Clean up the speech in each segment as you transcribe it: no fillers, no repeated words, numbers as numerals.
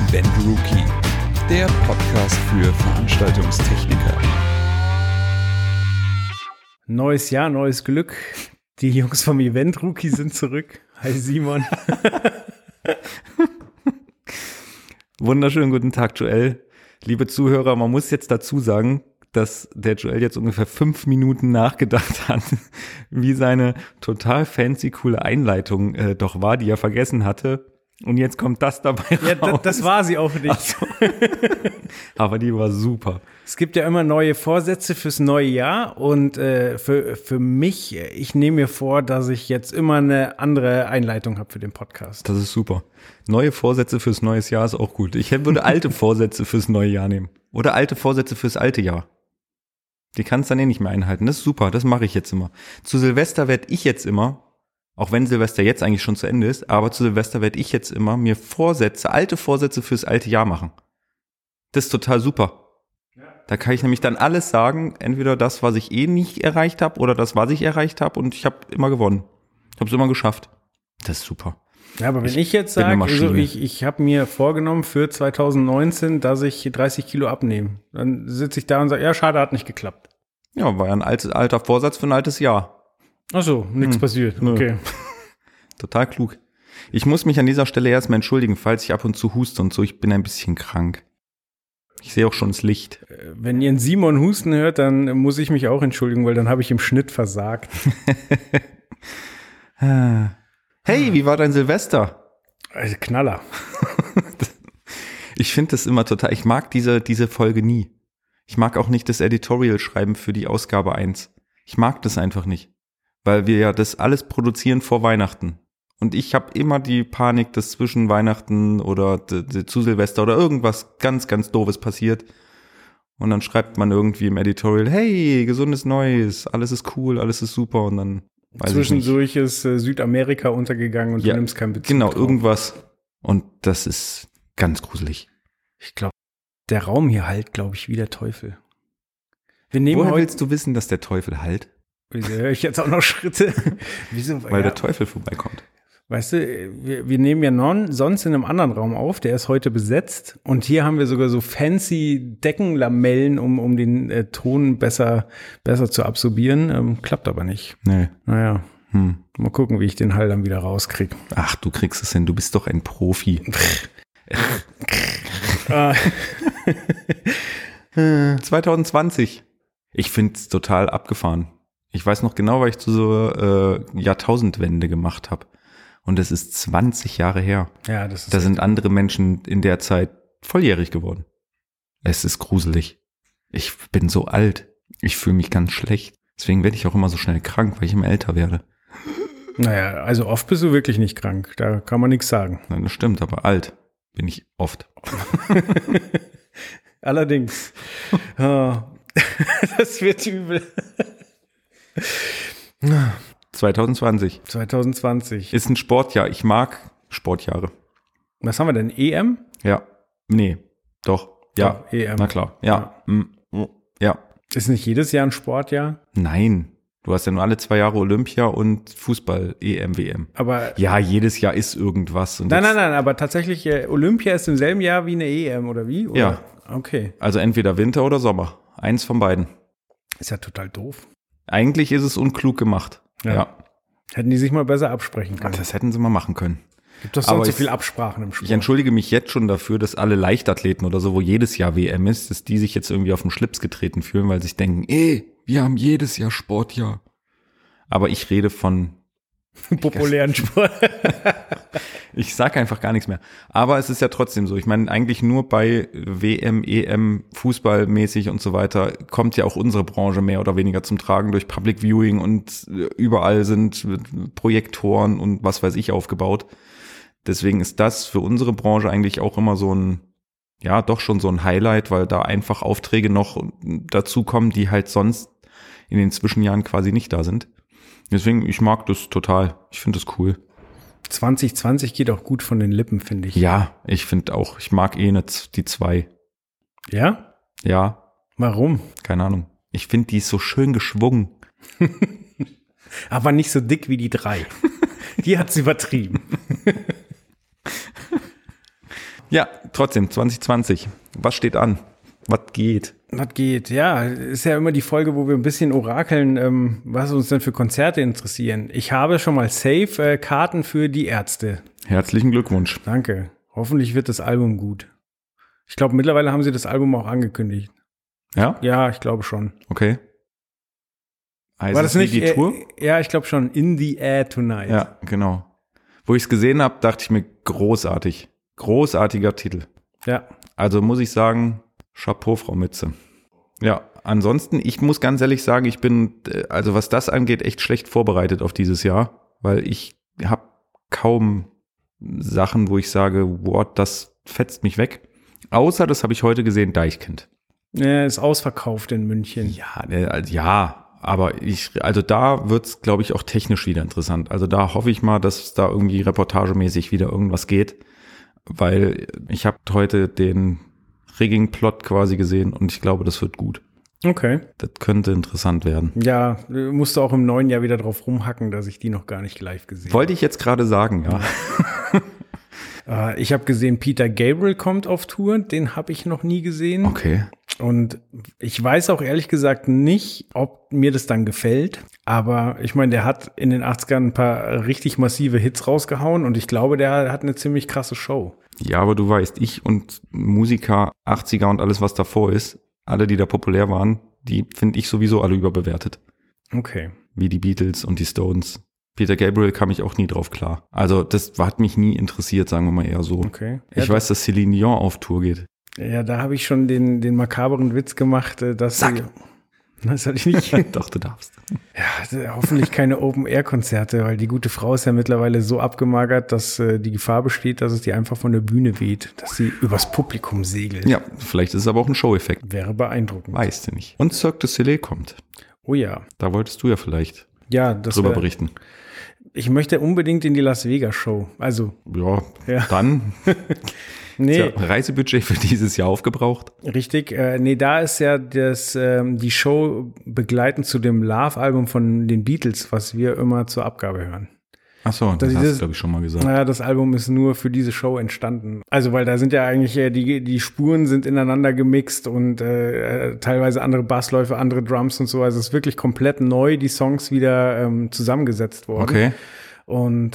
Event Rookie, der Podcast für Veranstaltungstechniker. Neues Jahr, neues Glück. Die Jungs vom Event Rookie sind zurück. Hi Simon. Wunderschönen guten Tag, Joel. Liebe Zuhörer, man muss jetzt dazu sagen, dass der Joel jetzt ungefähr 5 Minuten nachgedacht hat, wie seine total fancy, coole Einleitung doch war, die er vergessen hatte. Und jetzt kommt das dabei raus. Ja, das war sie auch nicht. So. Aber die war super. Es gibt ja immer neue Vorsätze fürs neue Jahr und für mich, ich nehme mir vor, dass ich jetzt immer eine andere Einleitung habe für den Podcast. Das ist super. Neue Vorsätze fürs neue Jahr ist auch gut. Ich würde alte Vorsätze fürs neue Jahr nehmen. Oder alte Vorsätze fürs alte Jahr. Die kannst du dann nicht mehr einhalten. Das ist super, das mache ich jetzt immer. Zu Silvester werde ich jetzt immer, auch wenn Silvester jetzt eigentlich schon zu Ende ist, aber zu Silvester werde ich jetzt immer mir alte Vorsätze fürs alte Jahr machen. Das ist total super. Da kann ich nämlich dann alles sagen, entweder das, was ich nicht erreicht habe, oder das, was ich erreicht habe, und ich habe immer gewonnen. Ich habe es immer geschafft. Das ist super. Ja, aber wenn ich jetzt sage, also ich habe mir vorgenommen für 2019, dass ich 30 Kilo abnehme, dann sitze ich da und sage, ja, schade, hat nicht geklappt. Ja, war ja ein alter Vorsatz für ein altes Jahr. Ach so, nichts passiert. Okay. Total klug. Ich muss mich an dieser Stelle erstmal entschuldigen, falls ich ab und zu huste und so. Ich bin ein bisschen krank. Ich sehe auch schon das Licht. Wenn ihr einen Simon husten hört, dann muss ich mich auch entschuldigen, weil dann habe ich im Schnitt versagt. Hey, wie war dein Silvester? Also Knaller. Ich finde das immer total, ich mag diese Folge nie. Ich mag auch nicht das Editorial schreiben für die Ausgabe 1. Ich mag das einfach nicht. Weil wir ja das alles produzieren vor Weihnachten. Und ich habe immer die Panik, dass zwischen Weihnachten oder zu Silvester oder irgendwas ganz, ganz Doofes passiert. Und dann schreibt man irgendwie im Editorial, hey, gesundes Neues, alles ist cool, alles ist super. Und dann weiß zwischendurch ist Südamerika untergegangen und du nimmst keinen Bezug genau, drauf. Irgendwas. Und das ist ganz gruselig. Ich glaube, der Raum hier halt, glaube ich, wie der Teufel. Woher willst du wissen, dass der Teufel halt? Wieso höre ich jetzt auch noch Schritte? Wieso? Weil der Teufel vorbeikommt. Weißt du, wir nehmen ja sonst in einem anderen Raum auf, der ist heute besetzt. Und hier haben wir sogar so fancy Deckenlamellen, um den Ton besser zu absorbieren. Klappt aber nicht. Nee. Naja, mal gucken, wie ich den Hall dann wieder rauskriege. Ach, du kriegst es hin, du bist doch ein Profi. 2020. Ich find's total abgefahren. Ich weiß noch genau, weil ich zu so Jahrtausendwende gemacht habe. Und es ist 20 Jahre her. Ja, das ist. Da sind andere Menschen in der Zeit volljährig geworden. Es ist gruselig. Ich bin so alt. Ich fühle mich ganz schlecht. Deswegen werde ich auch immer so schnell krank, weil ich immer älter werde. Naja, also oft bist du wirklich nicht krank. Da kann man nichts sagen. Nein, das stimmt, aber alt bin ich oft. Allerdings. Das wird übel. 2020. Ist ein Sportjahr. Ich mag Sportjahre. Was haben wir denn? EM? Ja. Nee. Doch. Ja. Doch, EM. Na klar. Ja. Ja. Ist nicht jedes Jahr ein Sportjahr? Nein. Du hast ja nur alle 2 Jahre Olympia und Fußball, EM, WM. Aber ja, jedes Jahr ist irgendwas. Und nein, aber tatsächlich, Olympia ist im selben Jahr wie eine EM, oder wie? Oder? Ja. Okay. Also entweder Winter oder Sommer. Eins von beiden. Ist ja total doof. Eigentlich ist es unklug gemacht. Ja. Hätten die sich mal besser absprechen können. Das hätten sie mal machen können. Gibt doch sonst so viel Absprachen im Sport. Ich entschuldige mich jetzt schon dafür, dass alle Leichtathleten oder so, wo jedes Jahr WM ist, dass die sich jetzt irgendwie auf den Schlips getreten fühlen, weil sie sich denken, wir haben jedes Jahr Sportjahr. Aber ich rede von populären Sport. Ich sage einfach gar nichts mehr. Aber es ist ja trotzdem so. Ich meine, eigentlich nur bei WM, EM, Fußballmäßig und so weiter kommt ja auch unsere Branche mehr oder weniger zum Tragen durch Public Viewing und überall sind Projektoren und was weiß ich aufgebaut. Deswegen ist das für unsere Branche eigentlich auch immer so ein, ja, doch schon so ein Highlight, weil da einfach Aufträge noch dazukommen, die halt sonst in den Zwischenjahren quasi nicht da sind. Deswegen, ich mag das total. Ich finde das cool. 2020 geht auch gut von den Lippen, finde ich. Ja, ich finde auch. Ich mag die 2. Ja? Ja. Warum? Keine Ahnung. Ich finde, die ist so schön geschwungen. Aber nicht so dick wie die 3. Die hat's übertrieben. Ja, trotzdem, 2020. Was steht an? Was geht? Was geht? Ja, ist ja immer die Folge, wo wir ein bisschen orakeln, was uns denn für Konzerte interessieren. Ich habe schon mal safe Karten für die Ärzte. Herzlichen Glückwunsch. Danke. Hoffentlich wird das Album gut. Ich glaube, mittlerweile haben sie das Album auch angekündigt. Ja? Ja, ich glaube schon. Okay. Heißt War das es wie nicht die Tour? Ja, ich glaube schon. In the Air Tonight. Ja, genau. Wo ich es gesehen habe, dachte ich mir, großartig. Großartiger Titel. Ja. Also muss ich sagen, Chapeau, Frau Mütze. Ja, ansonsten, ich muss ganz ehrlich sagen, ich bin, also was das angeht, echt schlecht vorbereitet auf dieses Jahr, weil ich habe kaum Sachen, wo ich sage, boah, das fetzt mich weg. Außer, das habe ich heute gesehen, Deichkind. Ja, ist ausverkauft in München. Ja, aber also da wird's, glaube ich, auch technisch wieder interessant. Also da hoffe ich mal, dass da irgendwie reportagemäßig wieder irgendwas geht, weil ich habe heute den Rigging-Plot quasi gesehen und ich glaube, das wird gut. Okay. Das könnte interessant werden. Ja, musst du auch im neuen Jahr wieder drauf rumhacken, dass ich die noch gar nicht live gesehen habe. Wollte ich jetzt gerade sagen, ja. Ich habe gesehen, Peter Gabriel kommt auf Tour. Den habe ich noch nie gesehen. Okay. Und ich weiß auch ehrlich gesagt nicht, ob mir das dann gefällt. Aber ich meine, der hat in den 80ern ein paar richtig massive Hits rausgehauen. Und ich glaube, der hat eine ziemlich krasse Show. Ja, aber du weißt, ich und Musiker 80er und alles, was davor ist, alle, die da populär waren, die finde ich sowieso alle überbewertet. Okay. Wie die Beatles und die Stones. Peter Gabriel kam ich auch nie drauf klar. Also das hat mich nie interessiert, sagen wir mal eher so. Okay. Ich weiß, dass Celine Dion auf Tour geht. Ja, da habe ich schon den makaberen Witz gemacht, dass Sag. Das hatte ich nicht. Doch, du darfst. Ja, hoffentlich keine Open-Air-Konzerte, weil die gute Frau ist ja mittlerweile so abgemagert, dass die Gefahr besteht, dass es die einfach von der Bühne weht, dass sie übers Publikum segelt. Ja, vielleicht ist es aber auch ein Show-Effekt. Wäre beeindruckend. Weißt du nicht. Und Cirque du Soleil kommt. Oh ja. Da wolltest du ja vielleicht Ja, das drüber berichten. Ich möchte unbedingt in die Las Vegas Show. Also. Ja. Dann. Nee. Ja, Reisebudget für dieses Jahr aufgebraucht. Richtig. Da ist ja die Show begleitend zu dem Love-Album von den Beatles, was wir immer zur Abgabe hören. Ach so, das hast du, glaube ich, schon mal gesagt. Naja, das Album ist nur für diese Show entstanden. Also, weil da sind ja eigentlich, die Spuren sind ineinander gemixt und teilweise andere Bassläufe, andere Drums und so. Also, es ist wirklich komplett neu, die Songs wieder zusammengesetzt worden. Okay. Und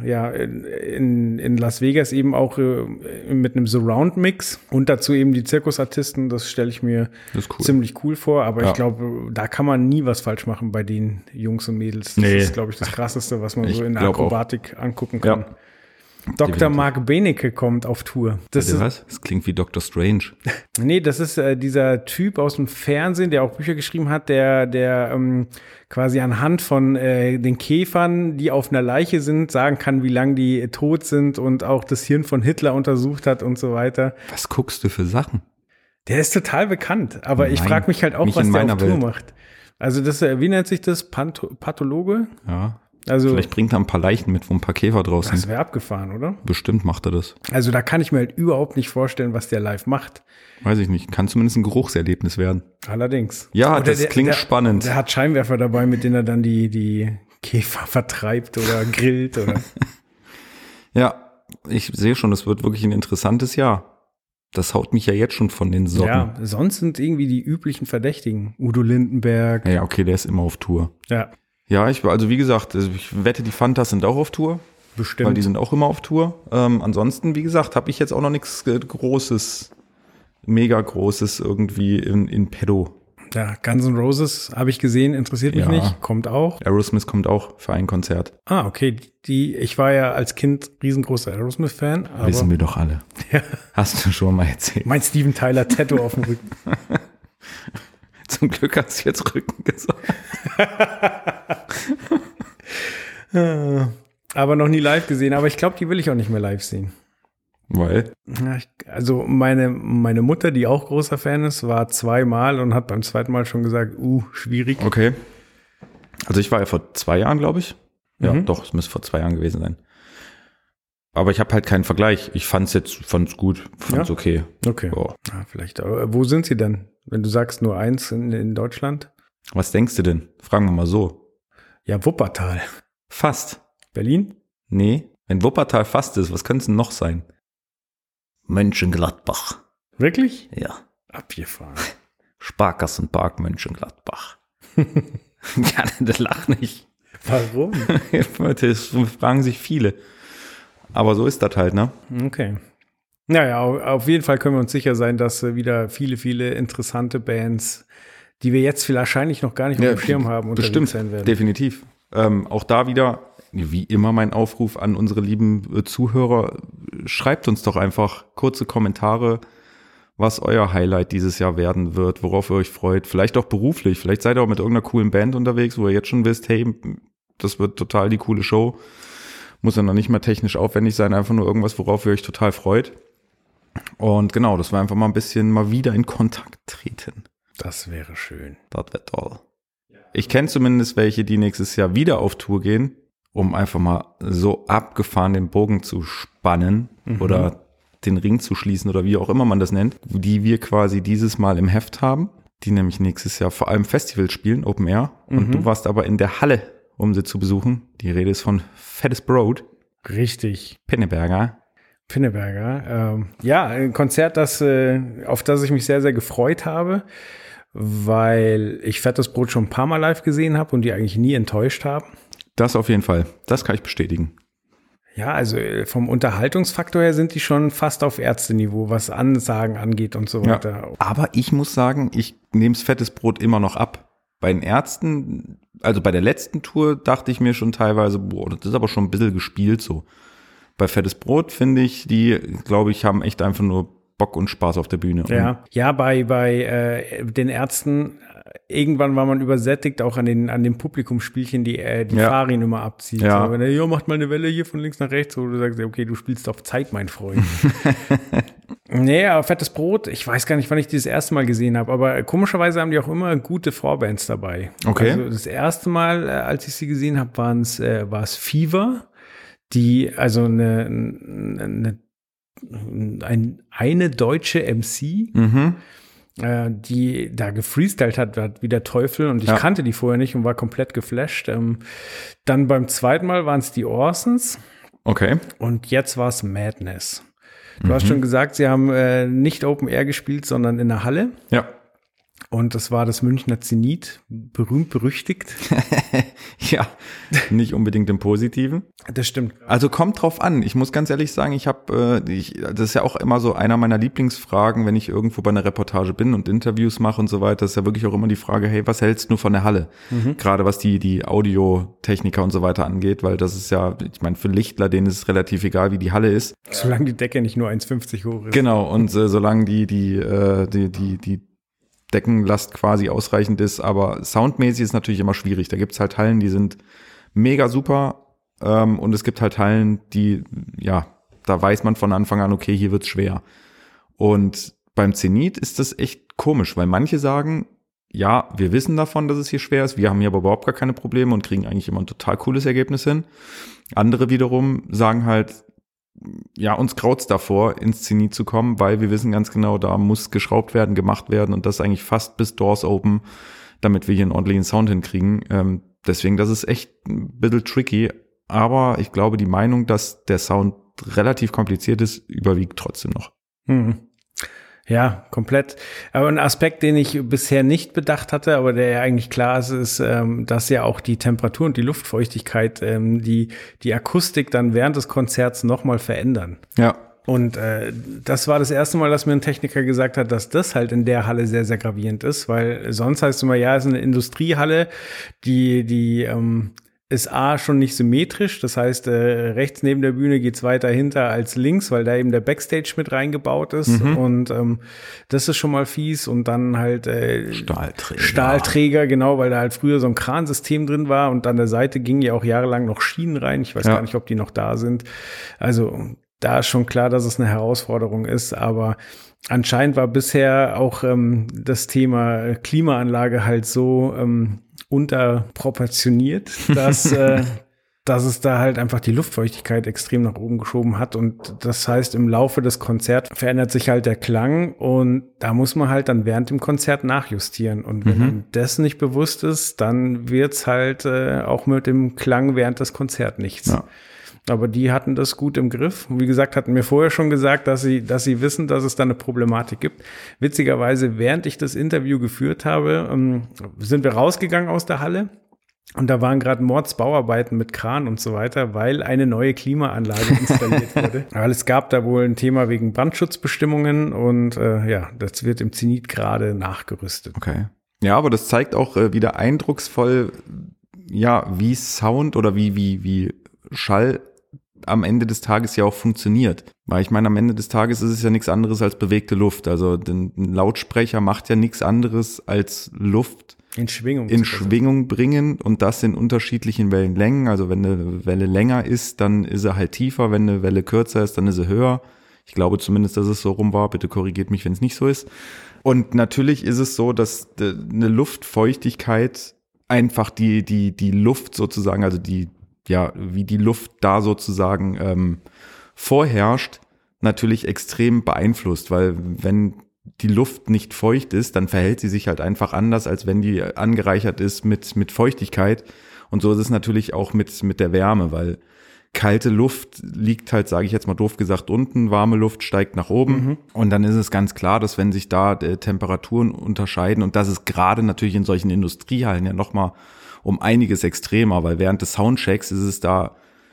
in Las Vegas eben auch mit einem Surround-Mix und dazu eben die Zirkusartisten, das stelle ich mir ziemlich cool vor, aber ich glaube, da kann man nie was falsch machen bei den Jungs und Mädels. Das ist, glaube ich, das Krasseste, was man so in der Akrobatik angucken kann. Ja. Dr. Mark Benecke kommt auf Tour. Was? Das klingt wie Dr. Strange. Nee, das ist dieser Typ aus dem Fernsehen, der auch Bücher geschrieben hat, der quasi anhand von den Käfern, die auf einer Leiche sind, sagen kann, wie lange die tot sind und auch das Hirn von Hitler untersucht hat und so weiter. Was guckst du für Sachen? Der ist total bekannt, aber ich frage mich halt auch, was der auf Tour macht. Also das, wie nennt sich das? Pathologe? Ja. Also, vielleicht bringt er ein paar Leichen mit, wo ein paar Käfer draus sind. Das wäre abgefahren, oder? Bestimmt macht er das. Also da kann ich mir halt überhaupt nicht vorstellen, was der live macht. Weiß ich nicht. Kann zumindest ein Geruchserlebnis werden. Allerdings. Ja, oder das klingt spannend. Der hat Scheinwerfer dabei, mit denen er dann die Käfer vertreibt oder grillt. Oder. Ja, ich sehe schon, es wird wirklich ein interessantes Jahr. Das haut mich ja jetzt schon von den Socken. Ja, sonst sind irgendwie die üblichen Verdächtigen. Udo Lindenberg. Ja, okay, der ist immer auf Tour. Ja. Ja, also wie gesagt, ich wette, die Fantas sind auch auf Tour. Bestimmt. Weil die sind auch immer auf Tour. Ansonsten, wie gesagt, habe ich jetzt auch noch nichts Großes, mega Großes irgendwie in petto. Ja, Guns N' Roses habe ich gesehen, interessiert mich nicht, kommt auch. Aerosmith kommt auch für ein Konzert. Ah, okay. Ich war ja als Kind riesengroßer Aerosmith-Fan. Wissen wir doch alle. Ja. Hast du schon mal erzählt. Mein Steven Tyler Tattoo auf dem Rücken. Zum Glück hast du jetzt Rücken gesagt. Aber noch nie live gesehen. Aber ich glaube, die will ich auch nicht mehr live sehen. Weil? Also meine Mutter, die auch großer Fan ist, war 2-mal und hat beim 2. Mal schon gesagt, schwierig. Okay. Also ich war ja vor 2 Jahren, glaube ich. Ja, doch, es müsste vor 2 Jahren gewesen sein. Aber ich habe halt keinen Vergleich. Ich fand's gut, fand's okay. Okay. Oh. Ja, vielleicht. Aber wo sind sie denn? Wenn du sagst nur 1 in Deutschland? Was denkst du denn? Fragen wir mal so. Ja, Wuppertal. Fast. Berlin? Nee. Wenn Wuppertal fast ist, was könnte es denn noch sein? Mönchengladbach. Wirklich? Ja. Abgefahren. Sparkassenpark Mönchengladbach. Ja, das lach nicht. Warum? Das fragen sich viele. Aber so ist das halt, ne? Okay. Naja, auf jeden Fall können wir uns sicher sein, dass wieder viele, viele interessante Bands, die wir jetzt wahrscheinlich noch gar nicht auf dem Schirm haben, unterwegs sein werden. Definitiv. Auch da wieder, wie immer, mein Aufruf an unsere lieben Zuhörer. Schreibt uns doch einfach kurze Kommentare, was euer Highlight dieses Jahr werden wird, worauf ihr euch freut. Vielleicht auch beruflich. Vielleicht seid ihr auch mit irgendeiner coolen Band unterwegs, wo ihr jetzt schon wisst, hey, das wird total die coole Show. Muss ja noch nicht mal technisch aufwendig sein, einfach nur irgendwas, worauf ihr euch total freut. Und genau, das war einfach mal ein bisschen mal wieder in Kontakt treten. Das wäre schön. Das wäre toll. Ich kenne zumindest welche, die nächstes Jahr wieder auf Tour gehen, um einfach mal so abgefahren den Bogen zu spannen oder den Ring zu schließen oder wie auch immer man das nennt, die wir quasi dieses Mal im Heft haben, die nämlich nächstes Jahr vor allem Festivals spielen, Open Air. Und du warst aber in der Halle, um sie zu besuchen. Die Rede ist von Fettes Brot. Richtig. Pinneberger. Ja, ein Konzert, auf das ich mich sehr, sehr gefreut habe, weil ich Fettes Brot schon ein paar Mal live gesehen habe und die eigentlich nie enttäuscht haben. Das auf jeden Fall. Das kann ich bestätigen. Ja, also vom Unterhaltungsfaktor her sind die schon fast auf Ärzteniveau, was Ansagen angeht und so weiter. Ja, aber ich muss sagen, ich nehme Fettes Brot immer noch ab. Bei den Ärzten, also bei der letzten Tour, dachte ich mir schon teilweise, boah, das ist aber schon ein bisschen gespielt so. Bei Fettes Brot finde ich, die, glaube ich, haben echt einfach nur Bock und Spaß auf der Bühne. Ja, bei den Ärzten, irgendwann war man übersättigt, auch an den Publikumsspielchen, die Farin immer abzieht. Ja. So, wenn er, macht mal eine Welle hier von links nach rechts, wo du sagst, okay, du spielst auf Zeit, mein Freund. Nee, aber Fettes Brot, ich weiß gar nicht, wann ich die das erste Mal gesehen habe, aber komischerweise haben die auch immer gute Vorbands dabei. Okay. Also das erste Mal, als ich sie gesehen habe, war es Fever, die, also eine deutsche MC, die da gefreestylt hat wie der Teufel und ich kannte die vorher nicht und war komplett geflasht. Dann beim zweiten Mal waren es die Orsons. Okay. Und jetzt war es Madness. Du hast schon gesagt, sie haben nicht Open Air gespielt, sondern in der Halle. Ja. Und das war das Münchner Zenit, berühmt berüchtigt. Ja, nicht unbedingt im Positiven. Das stimmt. Also kommt drauf an. Ich muss ganz ehrlich sagen, das ist ja auch immer so einer meiner Lieblingsfragen, wenn ich irgendwo bei einer Reportage bin und Interviews mache und so weiter, ist ja wirklich auch immer die Frage, hey, was hältst du von der Halle? Gerade was die Audiotechniker und so weiter angeht, weil das ist ja, ich meine, für Lichtler, denen ist es relativ egal, wie die Halle ist. Solange die Decke nicht nur 1,50 hoch ist. Genau, und solange die Deckenlast quasi ausreichend ist, aber soundmäßig ist natürlich immer schwierig. Da gibt's halt Hallen, die sind mega super und es gibt halt Hallen, die, ja, da weiß man von Anfang an, okay, hier wird's schwer. Und beim Zenit ist das echt komisch, weil manche sagen, ja, wir wissen davon, dass es hier schwer ist, wir haben hier aber überhaupt gar keine Probleme und kriegen eigentlich immer ein total cooles Ergebnis hin. Andere wiederum sagen halt, ja, uns graut's davor, ins Zenit zu kommen, weil wir wissen ganz genau, da muss geschraubt werden, gemacht werden und das eigentlich fast bis Doors Open, damit wir hier einen ordentlichen Sound hinkriegen. Deswegen, das ist echt ein bisschen tricky, aber ich glaube, die Meinung, dass der Sound relativ kompliziert ist, überwiegt trotzdem noch. Ja, komplett. Aber ein Aspekt, den ich bisher nicht bedacht hatte, aber der ja eigentlich klar ist, dass ja auch die Temperatur und die Luftfeuchtigkeit die Akustik dann während des Konzerts nochmal verändern. Ja. Und das war das erste Mal, dass mir ein Techniker gesagt hat, dass das halt in der Halle sehr, sehr gravierend ist, weil sonst heißt es immer, ja, es ist eine Industriehalle, die ist schon nicht symmetrisch, das heißt, rechts neben der Bühne geht's weiter hinter als links, weil da eben der Backstage mit reingebaut ist und das ist schon mal fies und dann halt Stahlträger, genau, weil da halt früher so ein Kransystem drin war und an der Seite gingen ja auch jahrelang noch Schienen rein, ich weiß gar nicht, ob die noch da sind, also da ist schon klar, dass es eine Herausforderung ist, aber anscheinend war bisher auch das Thema Klimaanlage halt so unterproportioniert, dass es da halt einfach die Luftfeuchtigkeit extrem nach oben geschoben hat und das heißt, im Laufe des Konzerts verändert sich halt der Klang und da muss man halt dann während dem Konzert nachjustieren und wenn einem das nicht bewusst ist, dann wird's halt auch mit dem Klang während des Konzerts nichts. Ja. Aber die hatten das gut im Griff. Und wie gesagt, hatten mir vorher schon gesagt, dass sie wissen, dass es da eine Problematik gibt. Witzigerweise, während ich das Interview geführt habe, sind wir rausgegangen aus der Halle. Und da waren gerade Mordsbauarbeiten mit Kran und so weiter, weil eine neue Klimaanlage installiert wurde. Weil es gab da wohl ein Thema wegen Brandschutzbestimmungen und das wird im Zenit gerade nachgerüstet. Okay. Ja, aber das zeigt auch wieder eindrucksvoll, ja, wie Sound oder wie Schall am Ende des Tages ja auch funktioniert. Weil ich meine, am Ende des Tages ist es ja nichts anderes als bewegte Luft. Also ein Lautsprecher macht ja nichts anderes als Luft in Schwingung bringen und das in unterschiedlichen Wellenlängen. Also wenn eine Welle länger ist, dann ist sie halt tiefer. Wenn eine Welle kürzer ist, dann ist sie höher. Ich glaube zumindest, dass es so rum war. Bitte korrigiert mich, wenn es nicht so ist. Und natürlich ist es so, dass eine Luftfeuchtigkeit einfach die Luft sozusagen, also wie die Luft da sozusagen vorherrscht, natürlich extrem beeinflusst, weil wenn die Luft nicht feucht ist, dann verhält sie sich halt einfach anders, als wenn die angereichert ist mit Feuchtigkeit. Und so ist es natürlich auch mit der Wärme, weil kalte Luft liegt halt, sage ich jetzt mal doof gesagt, unten, warme Luft steigt nach oben. Mhm. Und dann ist es ganz klar, dass wenn sich da Temperaturen unterscheiden, und das ist gerade natürlich in solchen Industriehallen ja nochmal um einiges extremer, weil während des Soundchecks ist es da,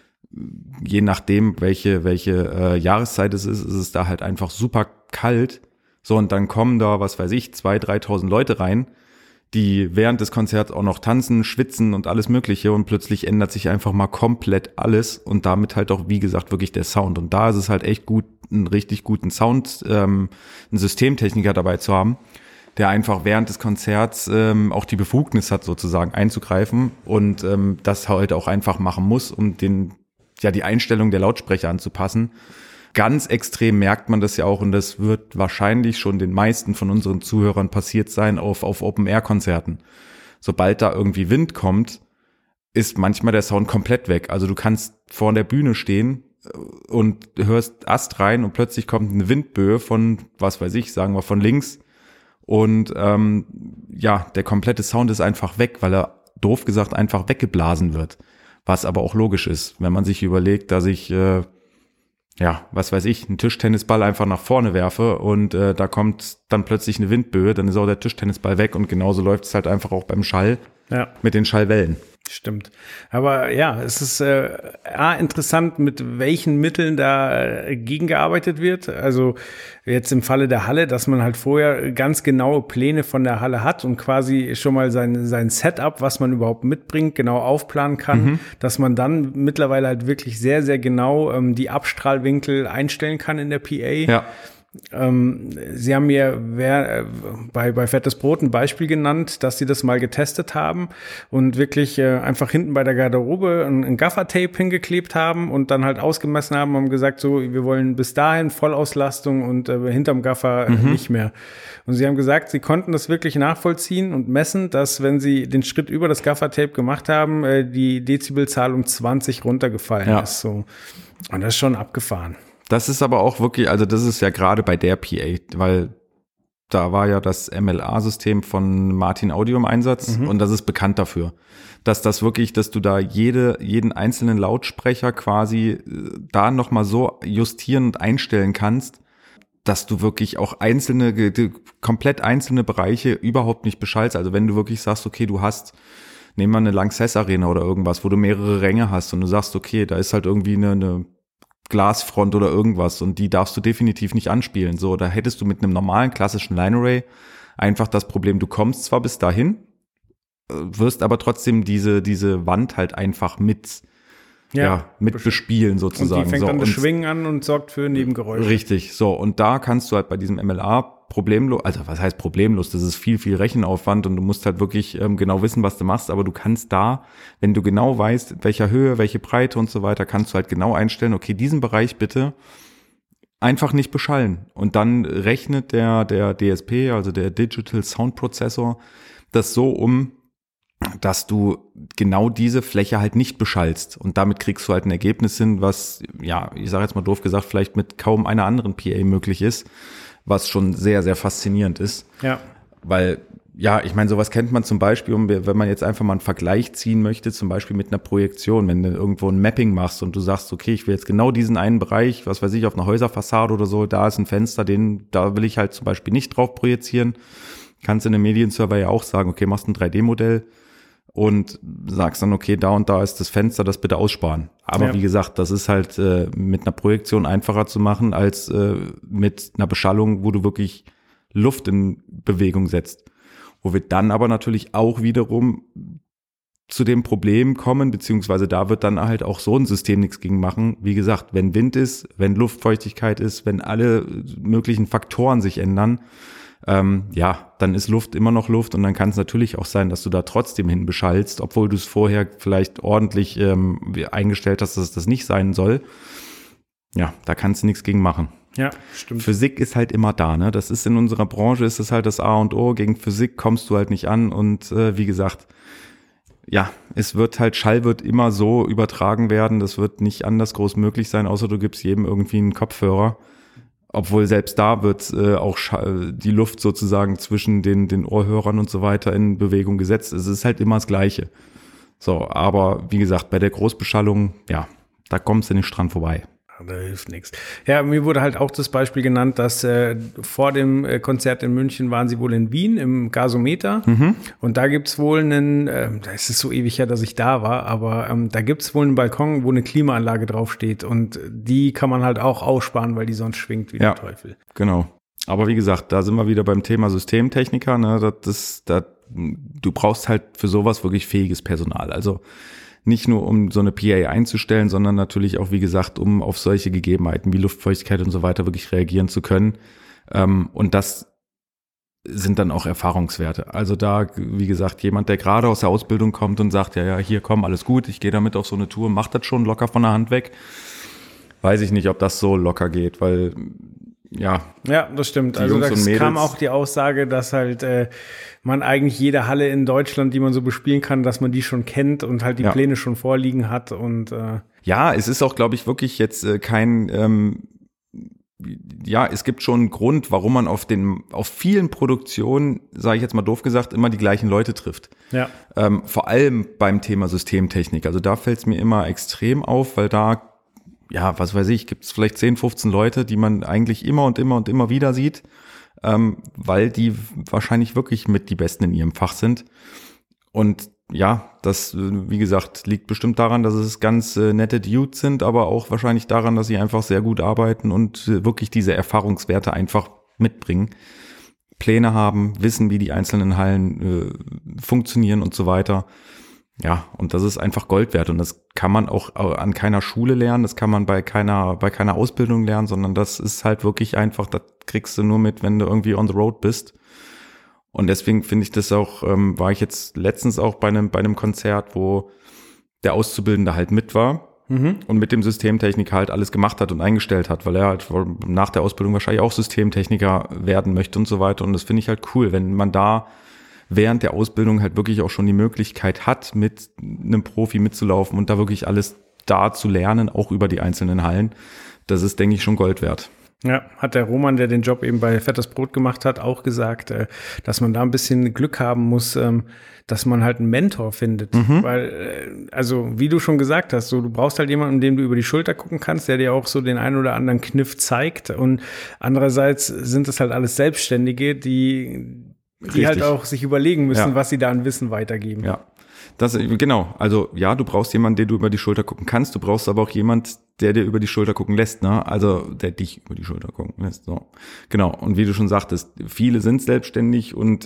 je nachdem, welche Jahreszeit es ist es da halt einfach super kalt. So, und dann kommen da, 2.000, 3.000 Leute rein, die während des Konzerts auch noch tanzen, schwitzen und alles Mögliche, und plötzlich ändert sich einfach mal komplett alles und damit halt auch, wie gesagt, wirklich der Sound. Und da ist es halt echt gut, einen richtig guten Sound, einen Systemtechniker dabei zu haben, der einfach während des Konzerts auch die Befugnis hat, sozusagen einzugreifen und das halt auch einfach machen muss, um die Einstellung der Lautsprecher anzupassen. Ganz extrem merkt man das ja auch, und das wird wahrscheinlich schon den meisten von unseren Zuhörern passiert sein auf Open-Air-Konzerten. Sobald da irgendwie Wind kommt, ist manchmal der Sound komplett weg. Also du kannst vor der Bühne stehen und hörst Ast rein und plötzlich kommt eine Windböe von, sagen wir von links, und der komplette Sound ist einfach weg, weil er, doof gesagt, einfach weggeblasen wird. Was aber auch logisch ist, wenn man sich überlegt, dass ich einen Tischtennisball einfach nach vorne werfe und da kommt dann plötzlich eine Windböe, dann ist auch der Tischtennisball weg, und genauso läuft es halt einfach auch beim Schall mit den Schallwellen. Stimmt. Aber ja, es ist interessant, mit welchen Mitteln da gegengearbeitet wird. Also jetzt im Falle der Halle, dass man halt vorher ganz genaue Pläne von der Halle hat und quasi schon mal sein Setup, was man überhaupt mitbringt, genau aufplanen kann, dass man dann mittlerweile halt wirklich sehr, sehr genau die Abstrahlwinkel einstellen kann in der PA. Ja. Sie haben mir bei Fettes Brot ein Beispiel genannt, dass sie das mal getestet haben und wirklich einfach hinten bei der Garderobe ein Gaffertape hingeklebt haben und dann halt ausgemessen haben und gesagt, so, wir wollen bis dahin Vollauslastung und hinterm Gaffer nicht mehr. Und sie haben gesagt, sie konnten das wirklich nachvollziehen und messen, dass, wenn sie den Schritt über das Gaffertape gemacht haben, die Dezibelzahl um 20 runtergefallen ist. So. Und das ist schon abgefahren. Das ist aber auch wirklich, also das ist ja gerade bei der PA, weil da war ja das MLA-System von Martin Audio im Einsatz, und das ist bekannt dafür, dass du da jeden einzelnen Lautsprecher quasi da nochmal so justieren und einstellen kannst, dass du wirklich auch komplett einzelne Bereiche überhaupt nicht beschallst. Also wenn du wirklich sagst, okay, nehmen wir eine Lanxess Arena oder irgendwas, wo du mehrere Ränge hast und du sagst, okay, da ist halt irgendwie eine Glasfront oder irgendwas und die darfst du definitiv nicht anspielen. So, da hättest du mit einem normalen klassischen Line Array einfach das Problem, du kommst zwar bis dahin, wirst aber trotzdem diese Wand halt einfach mit bespielen sozusagen. Und die fängt dann das Schwingen an und sorgt für Nebengeräusche. Richtig, so. Und da kannst du halt bei diesem MLA problemlos, also was heißt problemlos, das ist viel, viel Rechenaufwand und du musst halt wirklich genau wissen, was du machst, aber du kannst da, wenn du genau weißt, in welcher Höhe, welche Breite und so weiter, kannst du halt genau einstellen, okay, diesen Bereich bitte einfach nicht beschallen. Und dann rechnet der DSP, also der Digital Sound Processor, das so um, dass du genau diese Fläche halt nicht beschallst. Und damit kriegst du halt ein Ergebnis hin, was, ja, ich sage jetzt mal doof gesagt, vielleicht mit kaum einer anderen PA möglich ist, was schon sehr, sehr faszinierend ist. Ja. Weil ja, ich meine, sowas kennt man zum Beispiel, wenn man jetzt einfach mal einen Vergleich ziehen möchte, zum Beispiel mit einer Projektion, wenn du irgendwo ein Mapping machst und du sagst, okay, ich will jetzt genau diesen einen Bereich, was weiß ich, auf einer Häuserfassade oder so, da ist ein Fenster, da will ich halt zum Beispiel nicht drauf projizieren. Kannst in einem Medienserver ja auch sagen, okay, machst ein 3D-Modell und sagst dann, okay, da und da ist das Fenster, das bitte aussparen. Aber wie gesagt, das ist halt mit einer Projektion einfacher zu machen, als mit einer Beschallung, wo du wirklich Luft in Bewegung setzt. Wo wir dann aber natürlich auch wiederum zu dem Problem kommen, beziehungsweise da wird dann halt auch so ein System nichts gegen machen. Wie gesagt, wenn Wind ist, wenn Luftfeuchtigkeit ist, wenn alle möglichen Faktoren sich ändern, dann ist Luft immer noch Luft und dann kann es natürlich auch sein, dass du da trotzdem hin beschallst, obwohl du es vorher vielleicht ordentlich eingestellt hast, dass es das nicht sein soll. Ja, da kannst du nichts gegen machen. Ja, stimmt. Physik ist halt immer da, ne? Das ist in unserer Branche, ist das halt das A und O. Gegen Physik kommst du halt nicht an und wie gesagt, ja, Schall wird immer so übertragen werden, das wird nicht anders groß möglich sein, außer du gibst jedem irgendwie einen Kopfhörer. Obwohl selbst da wird auch die Luft sozusagen zwischen den Ohrhörern und so weiter in Bewegung gesetzt. Es ist halt immer das Gleiche. So, aber wie gesagt, bei der Großbeschallung, ja, da kommst du nicht dran vorbei. Da hilft nichts. Ja, mir wurde halt auch das Beispiel genannt, dass vor dem Konzert in München waren sie wohl in Wien im Gasometer. Und da gibt's wohl es ist so ewig her, dass ich da war, aber da gibt's wohl einen Balkon, wo eine Klimaanlage draufsteht und die kann man halt auch aussparen, weil die sonst schwingt wie der Teufel. Genau. Aber wie gesagt, da sind wir wieder beim Thema Systemtechniker, ne? Du brauchst halt für sowas wirklich fähiges Personal. Also nicht nur, um so eine PA einzustellen, sondern natürlich auch, wie gesagt, um auf solche Gegebenheiten wie Luftfeuchtigkeit und so weiter wirklich reagieren zu können. Und das sind dann auch Erfahrungswerte. Also da, wie gesagt, jemand, der gerade aus der Ausbildung kommt und sagt, ja, hier komm, alles gut, ich gehe damit auf so eine Tour, macht das schon locker von der Hand weg. Weiß ich nicht, ob das so locker geht, weil ja, das stimmt. Also da kam auch die Aussage, dass halt man eigentlich jede Halle in Deutschland, die man so bespielen kann, dass man die schon kennt und halt die Pläne schon vorliegen hat und ja, es ist auch, glaube ich, wirklich jetzt kein es gibt schon einen Grund, warum man auf vielen Produktionen, sage ich jetzt mal doof gesagt, immer die gleichen Leute trifft. Ja. Vor allem beim Thema Systemtechnik. Also da fällt es mir immer extrem auf, weil da was weiß ich, gibt es vielleicht 10, 15 Leute, die man eigentlich immer und immer und immer wieder sieht, weil die wahrscheinlich wirklich mit die Besten in ihrem Fach sind. Und ja, das, wie gesagt, liegt bestimmt daran, dass es ganz nette Dudes sind, aber auch wahrscheinlich daran, dass sie einfach sehr gut arbeiten und wirklich diese Erfahrungswerte einfach mitbringen. Pläne haben, wissen, wie die einzelnen Hallen funktionieren und so weiter. Ja, und das ist einfach Gold wert und das kann man auch an keiner Schule lernen, das kann man bei keiner Ausbildung lernen, sondern das ist halt wirklich einfach, das kriegst du nur mit, wenn du irgendwie on the road bist. Und deswegen finde ich das auch, war ich jetzt letztens auch bei einem Konzert, wo der Auszubildende halt mit war und mit dem Systemtechniker halt alles gemacht hat und eingestellt hat, weil er halt nach der Ausbildung wahrscheinlich auch Systemtechniker werden möchte und so weiter. Und das finde ich halt cool, wenn man da während der Ausbildung halt wirklich auch schon die Möglichkeit hat, mit einem Profi mitzulaufen und da wirklich alles da zu lernen, auch über die einzelnen Hallen. Das ist, denke ich, schon Gold wert. Ja, hat der Roman, der den Job eben bei Fettes Brot gemacht hat, auch gesagt, dass man da ein bisschen Glück haben muss, dass man halt einen Mentor findet. Weil, also wie du schon gesagt hast, so du brauchst halt jemanden, dem du über die Schulter gucken kannst, der dir auch so den einen oder anderen Kniff zeigt. Und andererseits sind es halt alles Selbstständige, die halt auch sich überlegen müssen, was sie da an Wissen weitergeben. Ja, das genau. Also ja, du brauchst jemanden, den du über die Schulter gucken kannst. Du brauchst aber auch jemand, der dir über die Schulter gucken lässt, ne? Also der dich über die Schulter gucken lässt. So, genau. Und wie du schon sagtest, viele sind selbstständig und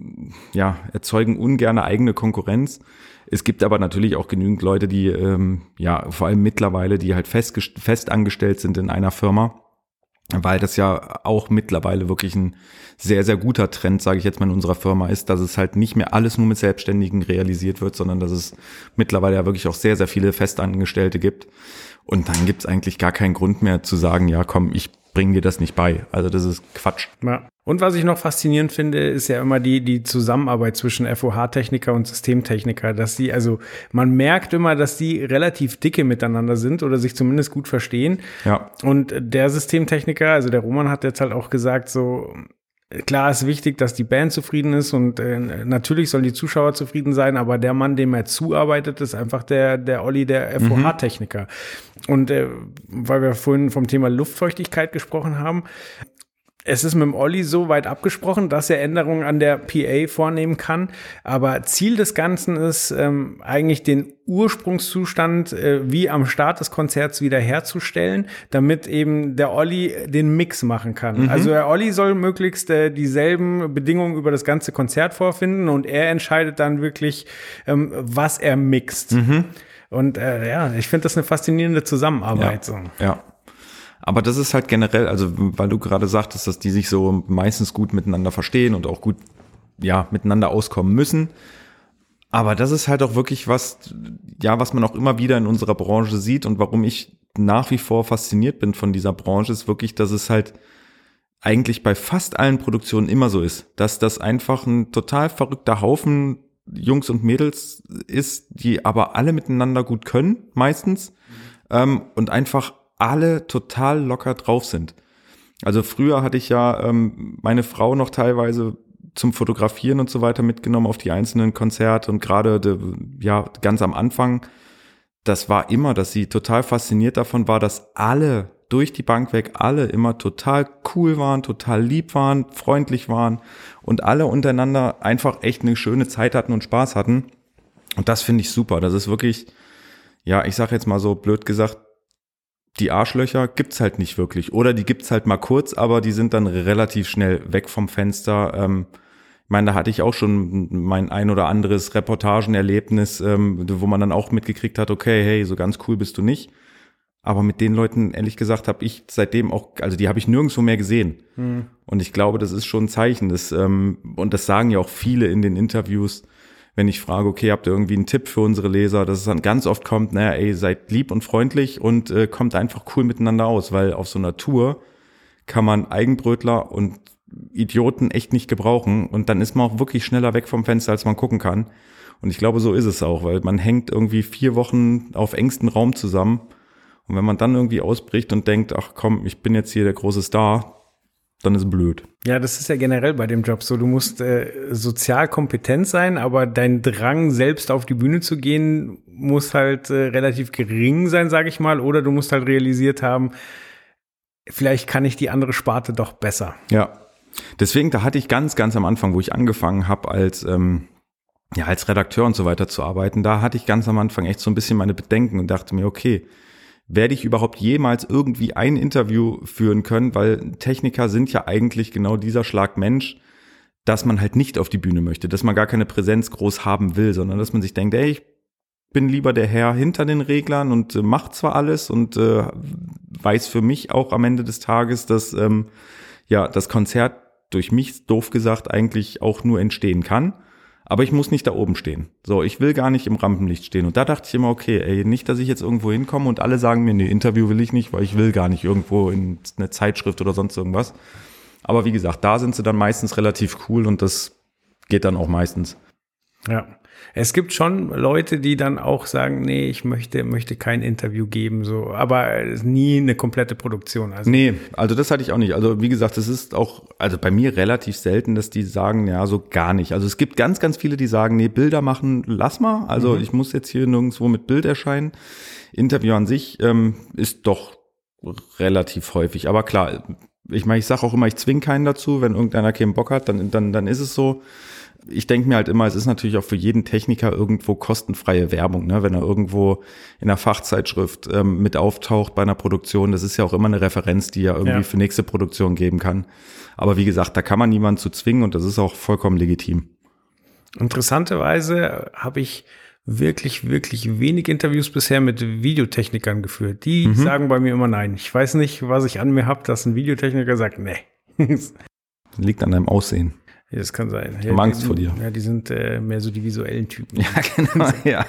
erzeugen ungerne eigene Konkurrenz. Es gibt aber natürlich auch genügend Leute, die vor allem mittlerweile, die halt fest angestellt sind in einer Firma. Weil das ja auch mittlerweile wirklich ein sehr, sehr guter Trend, sage ich jetzt mal, in unserer Firma ist, dass es halt nicht mehr alles nur mit Selbstständigen realisiert wird, sondern dass es mittlerweile ja wirklich auch sehr, sehr viele Festangestellte gibt. Und dann gibt es eigentlich gar keinen Grund mehr zu sagen, ja komm, ich bringe dir das nicht bei. Also das ist Quatsch. Ja. Und was ich noch faszinierend finde, ist ja immer die Zusammenarbeit zwischen FOH-Techniker und Systemtechniker, dass die, also man merkt immer, dass die relativ dicke miteinander sind oder sich zumindest gut verstehen. Ja. Und der Systemtechniker, also der Roman hat jetzt halt auch gesagt, so, Klar ist wichtig, dass die Band zufrieden ist und natürlich sollen die Zuschauer zufrieden sein, aber der Mann, dem er zuarbeitet, ist einfach der Olli, der FOH-Techniker. Und weil wir vorhin vom Thema Luftfeuchtigkeit gesprochen haben, es ist mit dem Olli so weit abgesprochen, dass er Änderungen an der PA vornehmen kann. Aber Ziel des Ganzen ist eigentlich den Ursprungszustand wie am Start des Konzerts wieder herzustellen, damit eben der Olli den Mix machen kann. Also der Olli soll möglichst dieselben Bedingungen über das ganze Konzert vorfinden und er entscheidet dann wirklich, was er mixt. Und ich finde das eine faszinierende Zusammenarbeit. Ja. Ja. Aber das ist halt generell, also weil du gerade sagtest, dass die sich so meistens gut miteinander verstehen und auch gut, miteinander auskommen müssen. Aber das ist halt auch wirklich was man auch immer wieder in unserer Branche sieht und warum ich nach wie vor fasziniert bin von dieser Branche, ist wirklich, dass es halt eigentlich bei fast allen Produktionen immer so ist, dass das einfach ein total verrückter Haufen Jungs und Mädels ist, die aber alle miteinander gut können, meistens, und einfach alle total locker drauf sind. Also früher hatte ich meine Frau noch teilweise zum Fotografieren und so weiter mitgenommen auf die einzelnen Konzerte und gerade ganz am Anfang, das war immer, dass sie total fasziniert davon war, dass alle durch die Bank weg, alle immer total cool waren, total lieb waren, freundlich waren und alle untereinander einfach echt eine schöne Zeit hatten und Spaß hatten. Und das finde ich super. Das ist wirklich, ich sage jetzt mal so blöd gesagt, die Arschlöcher gibt's halt nicht wirklich. Oder die gibt's halt mal kurz, aber die sind dann relativ schnell weg vom Fenster. Ich meine, da hatte ich auch schon mein ein oder anderes Reportagenerlebnis, wo man dann auch mitgekriegt hat, okay, hey, so ganz cool bist du nicht. Aber mit den Leuten, ehrlich gesagt, habe ich seitdem auch, also die habe ich nirgendwo mehr gesehen. Und ich glaube, das ist schon ein Zeichen. Und das sagen ja auch viele in den Interviews, wenn ich frage, okay, habt ihr irgendwie einen Tipp für unsere Leser, dass es dann ganz oft kommt, seid lieb und freundlich und kommt einfach cool miteinander aus, weil auf so einer Tour kann man Eigenbrötler und Idioten echt nicht gebrauchen und dann ist man auch wirklich schneller weg vom Fenster, als man gucken kann. Und ich glaube, so ist es auch, weil man hängt irgendwie 4 Wochen auf engstem Raum zusammen und wenn man dann irgendwie ausbricht und denkt, ach komm, ich bin jetzt hier der große Star, dann ist es blöd. Ja, das ist ja generell bei dem Job so. Du musst sozial kompetent sein, aber dein Drang, selbst auf die Bühne zu gehen, muss halt relativ gering sein, sage ich mal. Oder du musst halt realisiert haben, vielleicht kann ich die andere Sparte doch besser. Ja, deswegen, da hatte ich ganz, ganz am Anfang, wo ich angefangen habe, als Redakteur und so weiter zu arbeiten, da hatte ich ganz am Anfang echt so ein bisschen meine Bedenken und dachte mir, okay, werde ich überhaupt jemals irgendwie ein Interview führen können, weil Techniker sind ja eigentlich genau dieser Schlag Mensch, dass man halt nicht auf die Bühne möchte, dass man gar keine Präsenz groß haben will, sondern dass man sich denkt, ich bin lieber der Herr hinter den Reglern und macht zwar alles und weiß für mich auch am Ende des Tages, dass das Konzert durch mich, doof gesagt, eigentlich auch nur entstehen kann. Aber ich muss nicht da oben stehen. So, ich will gar nicht im Rampenlicht stehen. Und da dachte ich immer, okay, nicht, dass ich jetzt irgendwo hinkomme und alle sagen mir, nee, Interview will ich nicht, weil ich will gar nicht irgendwo in eine Zeitschrift oder sonst irgendwas. Aber wie gesagt, da sind sie dann meistens relativ cool und das geht dann auch meistens. Ja, es gibt schon Leute, die dann auch sagen, nee, ich möchte kein Interview geben, so, aber nie eine komplette Produktion. Also. Nee, also das hatte ich auch nicht. Also wie gesagt, es ist auch, also bei mir relativ selten, dass die sagen, ja, so gar nicht. Also es gibt ganz, ganz viele, die sagen, nee, Bilder machen, lass mal. Also ich muss jetzt hier nirgendwo mit Bild erscheinen. Interview an sich ist doch relativ häufig. Aber klar, ich meine, ich sage auch immer, ich zwinge keinen dazu. Wenn irgendeiner keinen Bock hat, dann ist es so. Ich denke mir halt immer, es ist natürlich auch für jeden Techniker irgendwo kostenfreie Werbung, ne? Wenn er irgendwo in einer Fachzeitschrift mit auftaucht bei einer Produktion, das ist ja auch immer eine Referenz, die er irgendwie für nächste Produktion geben kann. Aber wie gesagt, da kann man niemanden zu zwingen und das ist auch vollkommen legitim. Interessanterweise habe ich wirklich, wirklich wenig Interviews bisher mit Videotechnikern geführt. Die sagen bei mir immer nein. Ich weiß nicht, was ich an mir habe, dass ein Videotechniker sagt, nee. Liegt an deinem Aussehen. Ja, das kann sein. Ich habe Angst vor dir. Ja, die sind mehr so die visuellen Typen. Ja, genau. Ja.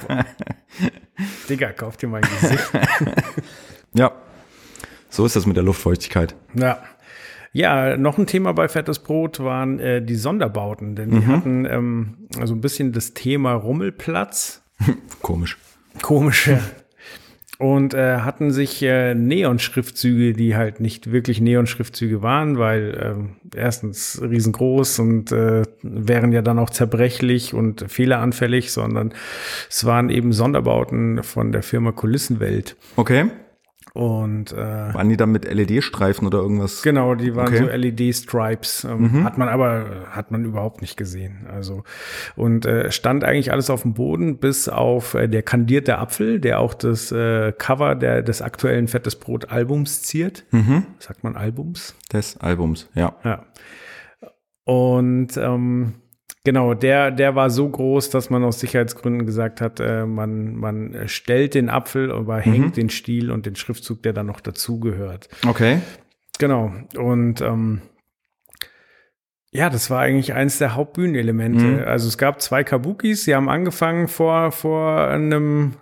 Digga, kauf dir mein Gesicht. Ja, so ist das mit der Luftfeuchtigkeit. Ja, noch ein Thema bei Fettes Brot waren die Sonderbauten, denn die hatten so ein bisschen das Thema Rummelplatz. Komisch. Ja. und hatten sich Neon-Schriftzüge, die halt nicht wirklich Neon-Schriftzüge waren, weil erstens riesengroß und wären ja dann auch zerbrechlich und fehleranfällig, sondern es waren eben Sonderbauten von der Firma Kulissenwelt. Okay. Und waren die dann mit LED-Streifen oder irgendwas? genau, die waren Okay. so LED-Stripes, hat man überhaupt nicht gesehen. Also und stand eigentlich alles auf dem Boden, bis auf der kandierte Apfel, der auch das Cover des aktuellen Fettes Brot Albums ziert. Sagt man Albums? Des Albums, ja. Ja. Und genau, der war so groß, dass man aus Sicherheitsgründen gesagt hat, man stellt den Apfel, aber hängt den Stiel und den Schriftzug, der dann noch dazugehört. Okay. Genau. Und ja, das war eigentlich eins der Hauptbühnenelemente. Also es gab 2 Kabukis, die haben angefangen vor einem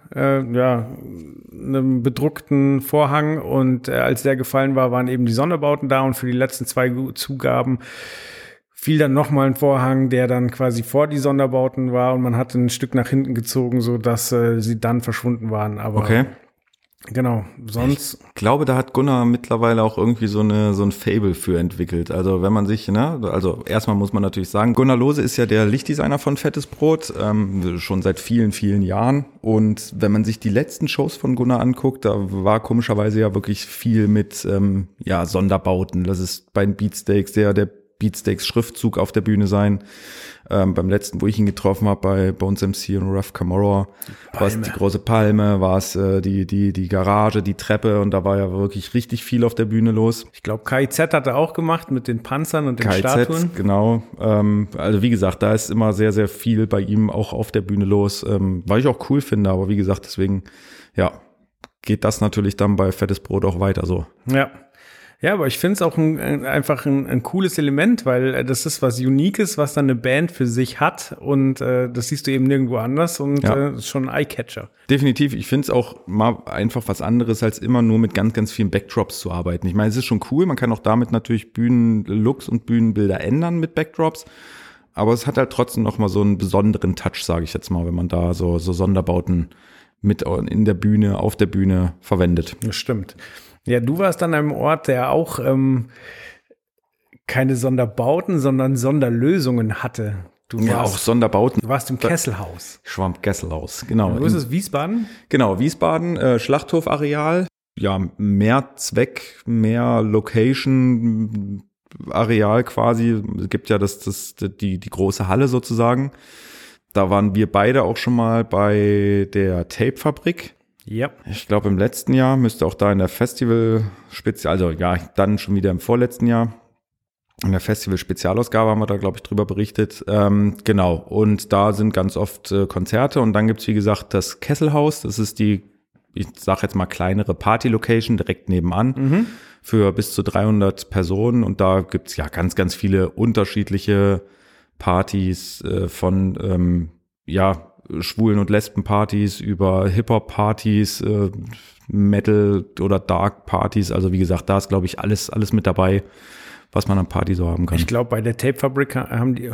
einem bedruckten Vorhang und als der gefallen war, waren eben die Sonderbauten da und für die letzten 2 Zugaben fiel dann nochmal ein Vorhang, der dann quasi vor die Sonderbauten war und man hat ein Stück nach hinten gezogen, so dass sie dann verschwunden waren. Aber Okay. genau, sonst Ich glaube, da hat Gunnar mittlerweile auch irgendwie so ein Fable für entwickelt. Also wenn man sich, also erstmal muss man natürlich sagen, Gunnar Lose ist ja der Lichtdesigner von Fettes Brot, schon seit vielen, vielen Jahren. Und wenn man sich die letzten Shows von Gunnar anguckt, da war komischerweise ja wirklich viel mit Sonderbauten. Das ist bei den Beatsteaks der Beatsteaks Schriftzug auf der Bühne sein. Beim letzten, wo ich ihn getroffen habe, bei Bones MC und Ruff Camorra, war es die große Palme, war es die Garage, die Treppe und da war ja wirklich richtig viel auf der Bühne los. ich glaube, KIZ hat er auch gemacht mit den Panzern und den Statuen. Genau. Also wie gesagt, da ist immer sehr, sehr viel bei ihm auch auf der Bühne los, was ich auch cool finde, aber wie gesagt, deswegen, geht das natürlich dann bei Fettes Brot auch weiter so. Ja. Ja, aber ich finde es auch einfach ein cooles Element, weil das ist was Uniques, was dann eine Band für sich hat und das siehst du eben nirgendwo anders und ist schon ein Eye-Catcher. Definitiv. Ich finde es auch mal einfach was anderes, als immer nur mit ganz, ganz vielen Backdrops zu arbeiten. Ich meine, es ist schon cool, man kann auch damit natürlich Bühnenlooks und Bühnenbilder ändern mit Backdrops, aber es hat halt trotzdem noch mal so einen besonderen Touch, sage ich jetzt mal, wenn man da so Sonderbauten mit in der Bühne, auf der Bühne verwendet. Das stimmt. Ja, du warst an einem Ort, der auch keine Sonderbauten, sondern Sonderlösungen hatte. Du Sonderbauten. Du warst im Kesselhaus. Kesselhaus, genau. Wo ist es? Wiesbaden? Genau, Wiesbaden, Schlachthofareal. Ja, mehr Zweck, mehr Location, Areal quasi. Es gibt ja die große Halle sozusagen. Da waren wir beide auch schon mal bei der Tape-Fabrik. Ja. Ich glaube, im letzten Jahr müsste auch da in der dann schon wieder im vorletzten Jahr. In der Festival-Spezialausgabe haben wir da, glaube ich, drüber berichtet. Genau, und da sind ganz oft Konzerte und dann gibt's wie gesagt, das Kesselhaus. Das ist die, ich sage jetzt mal, kleinere Party-Location direkt nebenan für bis zu 300 Personen. Und da gibt's ja ganz, ganz viele unterschiedliche Partys von Schwulen- und Lesben-Partys über Hip-Hop-Partys, Metal- oder Dark-Partys. Also wie gesagt, da ist, glaube ich, alles mit dabei, was man an Party so haben kann. Ich glaube, bei der Tape-Fabrik haben die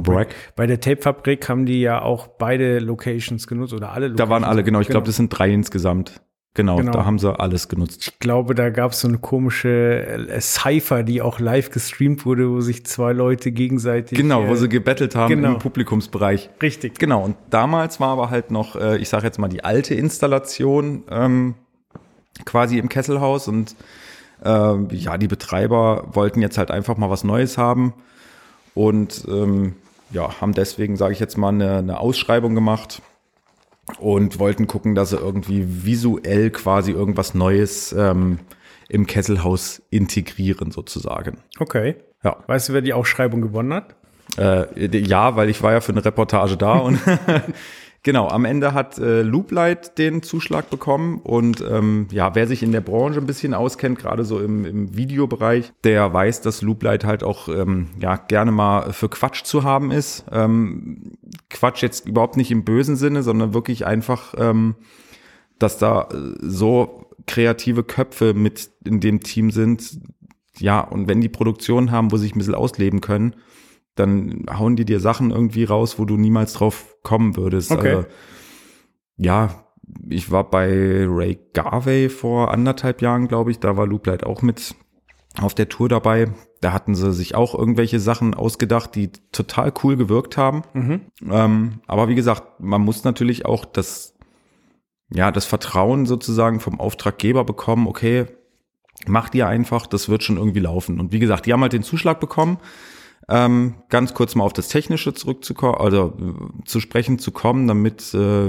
ja auch beide Locations genutzt oder alle Locations. Da waren alle, genau. Ich glaube, das sind 3 insgesamt. Genau, da haben sie alles genutzt. Ich glaube, da gab es so eine komische Cypher, die auch live gestreamt wurde, wo sich 2 Leute gegenseitig... Genau, wo sie gebettelt haben im Publikumsbereich. Richtig. Genau, und damals war aber halt noch, ich sage jetzt mal, die alte Installation quasi im Kesselhaus und die Betreiber wollten jetzt halt einfach mal was Neues haben und haben deswegen, sage ich jetzt mal, eine Ausschreibung gemacht. Und wollten gucken, dass sie irgendwie visuell quasi irgendwas Neues im Kesselhaus integrieren sozusagen. Okay. Ja. Weißt du, wer die Ausschreibung gewonnen hat? Ja, weil ich war ja für eine Reportage da und genau, am Ende hat Looplight den Zuschlag bekommen und wer sich in der Branche ein bisschen auskennt, gerade so im Videobereich, der weiß, dass Looplight halt auch gerne mal für Quatsch zu haben ist. Quatsch jetzt überhaupt nicht im bösen Sinne, sondern wirklich einfach, dass da so kreative Köpfe mit in dem Team sind. Ja, und wenn die Produktionen haben, wo sie sich ein bisschen ausleben können, dann hauen die dir Sachen irgendwie raus, wo du niemals drauf kommen würdest. Okay. Also, ich war bei Ray Garvey vor 1,5 Jahren, glaube ich. Da war Looplight auch mit auf der Tour dabei. Da hatten sie sich auch irgendwelche Sachen ausgedacht, die total cool gewirkt haben. Aber wie gesagt, man muss natürlich auch das Vertrauen sozusagen vom Auftraggeber bekommen. Okay, macht ihr einfach, das wird schon irgendwie laufen. Und wie gesagt, die haben halt den Zuschlag bekommen. Ganz kurz mal auf das Technische zurückzukommen, also zu sprechen zu kommen, damit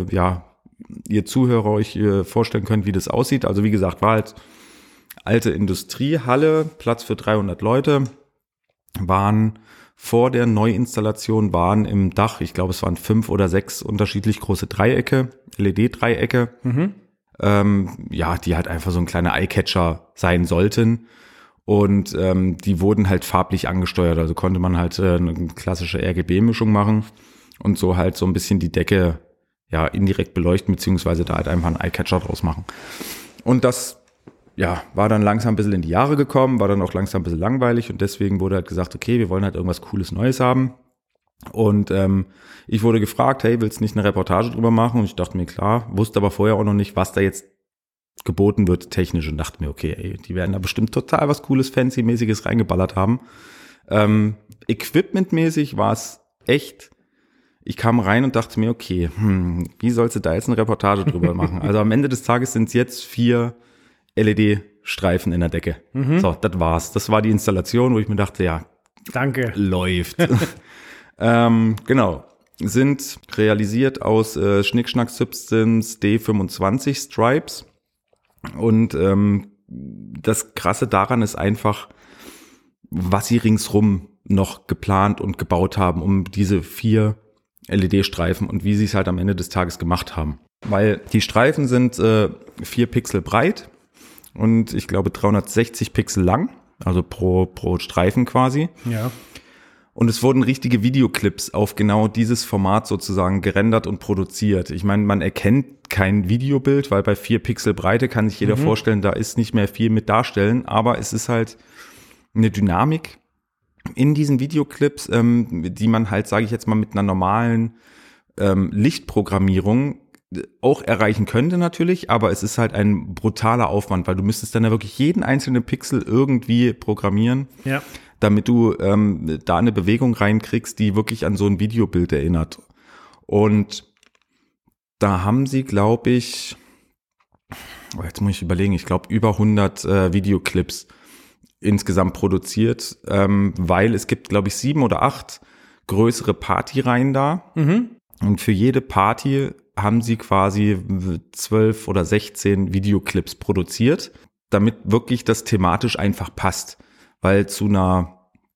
ihr Zuhörer euch vorstellen könnt, wie das aussieht. Also wie gesagt, war halt alte Industriehalle, Platz für 300 Leute, waren vor der Neuinstallation, waren im Dach, ich glaube es waren 5 oder 6 unterschiedlich große Dreiecke, LED-Dreiecke, die halt einfach so ein kleiner Eyecatcher sein sollten. Und die wurden halt farblich angesteuert, also konnte man halt eine klassische RGB-Mischung machen und so halt so ein bisschen die Decke indirekt beleuchten, beziehungsweise da halt einfach einen Eyecatcher draus machen. Und das war dann langsam ein bisschen in die Jahre gekommen, war dann auch langsam ein bisschen langweilig und deswegen wurde halt gesagt, okay, wir wollen halt irgendwas Cooles Neues haben. Und ich wurde gefragt, hey, willst du nicht eine Reportage drüber machen? Und ich dachte mir, klar, wusste aber vorher auch noch nicht, was da jetzt geboten wird technisch und dachte mir, okay, die werden da bestimmt total was Cooles, Fancy-mäßiges reingeballert haben. Equipment-mäßig war es echt, ich kam rein und dachte mir, okay, wie sollst du da jetzt eine Reportage drüber machen? Also am Ende des Tages sind es jetzt 4 LED-Streifen in der Decke. So, das war's. Das war die Installation, wo ich mir dachte, ja, danke. Läuft. Genau. Sind realisiert aus Schnickschnack Substance D25 Stripes. Und das Krasse daran ist einfach, was sie ringsrum noch geplant und gebaut haben, um diese 4 LED-Streifen und wie sie es halt am Ende des Tages gemacht haben. Weil die Streifen sind 4 Pixel breit und ich glaube 360 Pixel lang, also pro Streifen quasi. Ja. Und es wurden richtige Videoclips auf genau dieses Format sozusagen gerendert und produziert. Ich meine, man erkennt kein Videobild, weil bei 4 Pixel Breite kann sich jeder vorstellen, da ist nicht mehr viel mit darstellen, aber es ist halt eine Dynamik in diesen Videoclips, die man halt, sage ich jetzt mal, mit einer normalen Lichtprogrammierung auch erreichen könnte natürlich, aber es ist halt ein brutaler Aufwand, weil du müsstest dann ja wirklich jeden einzelnen Pixel irgendwie programmieren. Ja. Damit du da eine Bewegung reinkriegst, die wirklich an so ein Videobild erinnert. Und da haben sie, glaube ich, jetzt muss ich überlegen, ich glaube über 100 Videoclips insgesamt produziert, weil es gibt, glaube ich, 7 oder 8 größere Partyreihen da. Und für jede Party haben sie quasi 12 oder 16 Videoclips produziert, damit wirklich das thematisch einfach passt. Weil zu einer,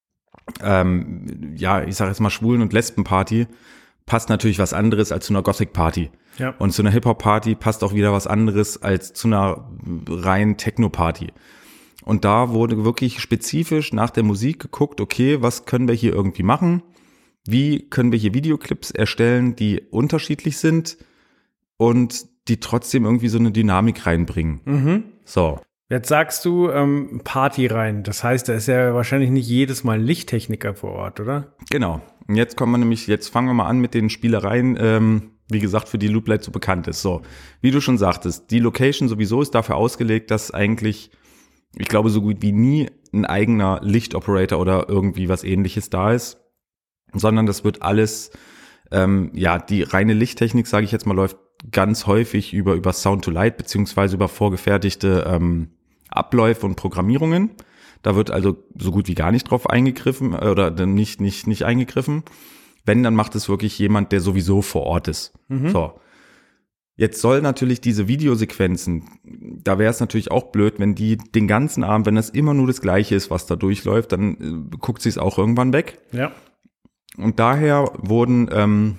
ich sage jetzt mal Schwulen- und Lesben-Party passt natürlich was anderes als zu einer Gothic-Party. Ja. Und zu einer Hip-Hop-Party passt auch wieder was anderes als zu einer reinen Techno-Party. Und da wurde wirklich spezifisch nach der Musik geguckt, okay, was können wir hier irgendwie machen? Wie können wir hier Videoclips erstellen, die unterschiedlich sind und die trotzdem irgendwie so eine Dynamik reinbringen? So. Jetzt sagst du Party rein. Das heißt, da ist ja wahrscheinlich nicht jedes Mal ein Lichttechniker vor Ort, oder? Genau. Und jetzt fangen wir mal an mit den Spielereien, wie gesagt, für die Looplight so bekannt ist. So, wie du schon sagtest, die Location sowieso ist dafür ausgelegt, dass eigentlich, ich glaube, so gut wie nie ein eigener Lichtoperator oder irgendwie was Ähnliches da ist, sondern das wird alles, die reine Lichttechnik, sage ich jetzt mal, läuft ganz häufig über Sound to Light beziehungsweise über vorgefertigte Abläufe und Programmierungen. Da wird also so gut wie gar nicht drauf eingegriffen oder nicht eingegriffen. Wenn, dann macht es wirklich jemand, der sowieso vor Ort ist. So. Jetzt soll natürlich diese Videosequenzen, da wäre es natürlich auch blöd, wenn die den ganzen Abend, wenn das immer nur das Gleiche ist, was da durchläuft, dann guckt sie es auch irgendwann weg. Ja. Und daher wurde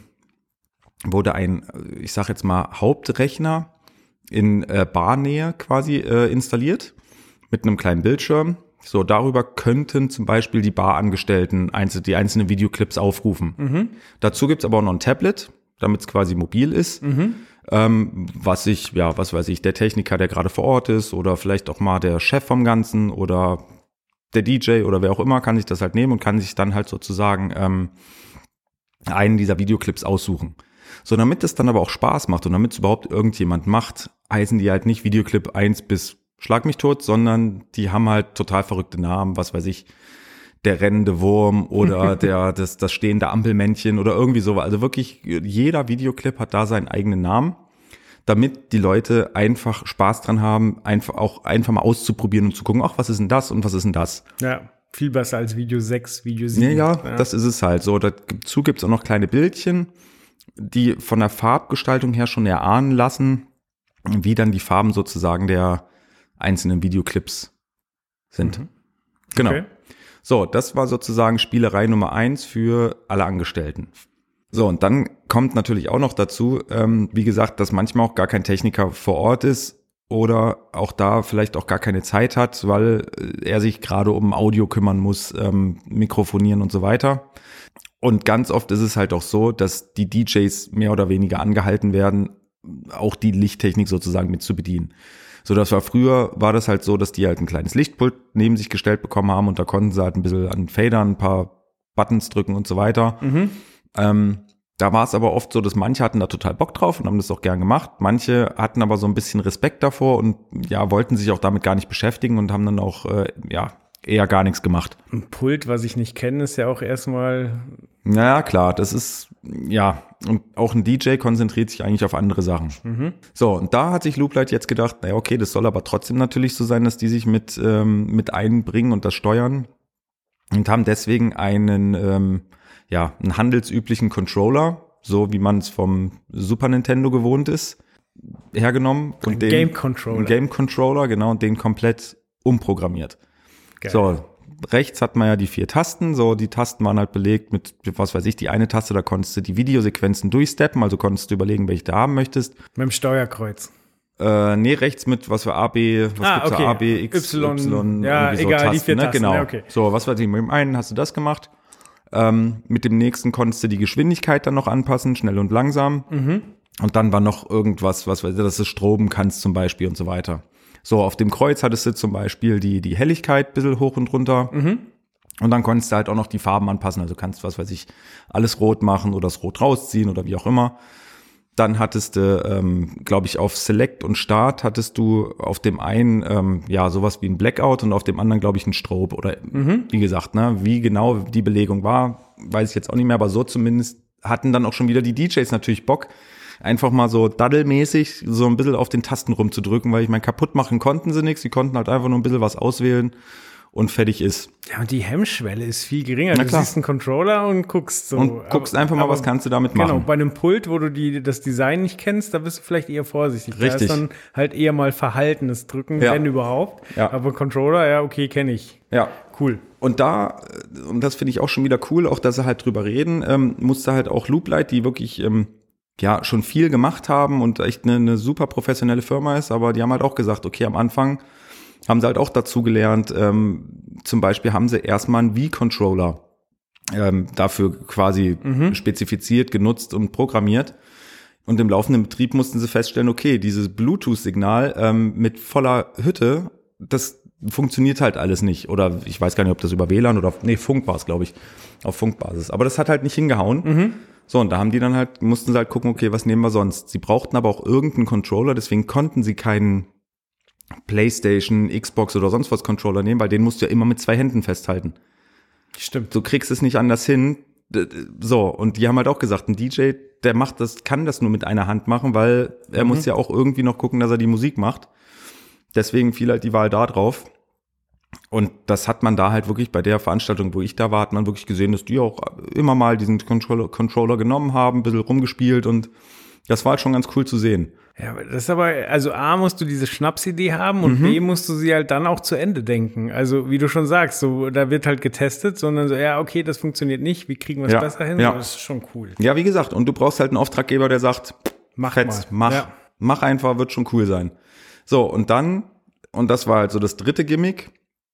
ein, ich sag jetzt mal, Hauptrechner in Barnähe quasi installiert mit einem kleinen Bildschirm. So, darüber könnten zum Beispiel die Barangestellten die einzelnen Videoclips aufrufen. Dazu gibt's aber auch noch ein Tablet, damit es quasi mobil ist. Was weiß ich, der Techniker, der gerade vor Ort ist oder vielleicht auch mal der Chef vom Ganzen oder der DJ oder wer auch immer, kann sich das halt nehmen und kann sich dann halt sozusagen einen dieser Videoclips aussuchen. So, damit es dann aber auch Spaß macht und damit es überhaupt irgendjemand macht, heißen die halt nicht Videoclip 1 bis Schlag mich tot, sondern die haben halt total verrückte Namen, was weiß ich, der rennende Wurm oder das stehende Ampelmännchen oder irgendwie so. Also wirklich jeder Videoclip hat da seinen eigenen Namen, damit die Leute einfach Spaß dran haben, einfach mal auszuprobieren und zu gucken, ach, was ist denn das und was ist denn das? Ja, viel besser als Video 6, Video 7. Ja, das ist es halt so. Dazu gibt's auch noch kleine Bildchen, die von der Farbgestaltung her schon erahnen lassen, wie dann die Farben sozusagen der einzelnen Videoclips sind. Genau. Okay. So, das war sozusagen Spielerei Nummer 1 für alle Angestellten. So, und dann kommt natürlich auch noch dazu, wie gesagt, dass manchmal auch gar kein Techniker vor Ort ist oder auch da vielleicht auch gar keine Zeit hat, weil er sich gerade um Audio kümmern muss, mikrofonieren und so weiter. Und ganz oft ist es halt auch so, dass die DJs mehr oder weniger angehalten werden, auch die Lichttechnik sozusagen mit zu bedienen. So, früher war das halt so, dass die halt ein kleines Lichtpult neben sich gestellt bekommen haben und da konnten sie halt ein bisschen an Fadern, ein paar Buttons drücken und so weiter. Da war es aber oft so, dass manche hatten da total Bock drauf und haben das auch gern gemacht. Manche hatten aber so ein bisschen Respekt davor und ja, wollten sich auch damit gar nicht beschäftigen und haben dann auch, eher gar nichts gemacht. Ein Pult, was ich nicht kenne, ist ja auch erstmal. Naja, klar, das ist, ja, und auch ein DJ konzentriert sich eigentlich auf andere Sachen. So, und da hat sich Looplight jetzt gedacht, naja, okay, das soll aber trotzdem natürlich so sein, dass die sich mit einbringen und das steuern und haben deswegen einen handelsüblichen Controller, so wie man es vom Super Nintendo gewohnt ist, hergenommen. Und den Game Controller, genau, und den komplett umprogrammiert. Geil. So, rechts hat man ja die 4 Tasten, so die Tasten waren halt belegt mit, was weiß ich, die eine Taste, da konntest du die Videosequenzen durchsteppen, also konntest du überlegen, welche du haben möchtest. Mit dem Steuerkreuz. Rechts mit, was für A, B, was gibt's da, A, B, X, Y, ja, so egal, Tasten, die 4 Tasten, genau. Ja, okay. So, was weiß ich, mit dem einen hast du das gemacht, mit dem nächsten konntest du die Geschwindigkeit dann noch anpassen, schnell und langsam. Und dann war noch irgendwas, was weiß ich, dass du stroben kannst zum Beispiel und so weiter. So, auf dem Kreuz hattest du zum Beispiel die Helligkeit ein bisschen hoch und runter. Und dann konntest du halt auch noch die Farben anpassen. Also kannst, was weiß ich, alles rot machen oder das Rot rausziehen oder wie auch immer. Dann hattest du, glaube ich, auf Select und Start hattest du auf dem einen, sowas wie ein Blackout und auf dem anderen, glaube ich, ein Strobe. Oder wie gesagt, ne, wie genau die Belegung war, weiß ich jetzt auch nicht mehr. Aber so zumindest hatten dann auch schon wieder die DJs natürlich Bock, einfach mal so daddelmäßig so ein bisschen auf den Tasten rumzudrücken, weil ich meine, kaputt machen konnten sie nichts, sie konnten halt einfach nur ein bisschen was auswählen und fertig ist. Ja, und die Hemmschwelle ist viel geringer. Du siehst einen Controller und guckst so. Und guckst einfach mal, was kannst du damit machen. Genau, bei einem Pult, wo du das Design nicht kennst, da bist du vielleicht eher vorsichtig. Richtig. Da ist dann halt eher mal verhaltenes Drücken, wenn überhaupt. Ja. Aber Controller, ja, okay, kenne ich. Ja. Cool. Und das finde ich auch schon wieder cool, auch dass sie halt drüber reden, musste halt auch Looplight, die wirklich schon viel gemacht haben und echt eine super professionelle Firma ist, aber die haben halt auch gesagt, okay, am Anfang haben sie halt auch dazu gelernt, zum Beispiel haben sie erstmal einen Wii-Controller dafür quasi spezifiziert, genutzt und programmiert. Und im laufenden Betrieb mussten sie feststellen, okay, dieses Bluetooth-Signal mit voller Hütte, das funktioniert halt alles nicht. Oder ich weiß gar nicht, ob das über WLAN oder Funk war es, glaube ich, auf Funkbasis. Aber das hat halt nicht hingehauen. So, und da haben die dann halt, mussten sie halt gucken, okay, was nehmen wir sonst? Sie brauchten aber auch irgendeinen Controller, deswegen konnten sie keinen PlayStation, Xbox oder sonst was Controller nehmen, weil den musst du ja immer mit 2 Händen festhalten. Stimmt. Du kriegst es nicht anders hin. So, und die haben halt auch gesagt, ein DJ, der kann das nur mit einer Hand machen, weil er muss ja auch irgendwie noch gucken, dass er die Musik macht. Deswegen fiel halt die Wahl da drauf. Und das hat man da halt wirklich bei der Veranstaltung, wo ich da war, hat man wirklich gesehen, dass die auch immer mal diesen Controller genommen haben, ein bisschen rumgespielt und das war halt schon ganz cool zu sehen. Ja, das ist aber, also A, musst du diese Schnapsidee haben und B, musst du sie halt dann auch zu Ende denken. Also wie du schon sagst, so da wird halt getestet, sondern so, ja, okay, das funktioniert nicht, wie kriegen wir es besser hin? Ja. So, das ist schon cool. Ja, wie gesagt, und du brauchst halt einen Auftraggeber, der sagt, mach einfach, wird schon cool sein. So, und dann, und das war halt so das dritte Gimmick,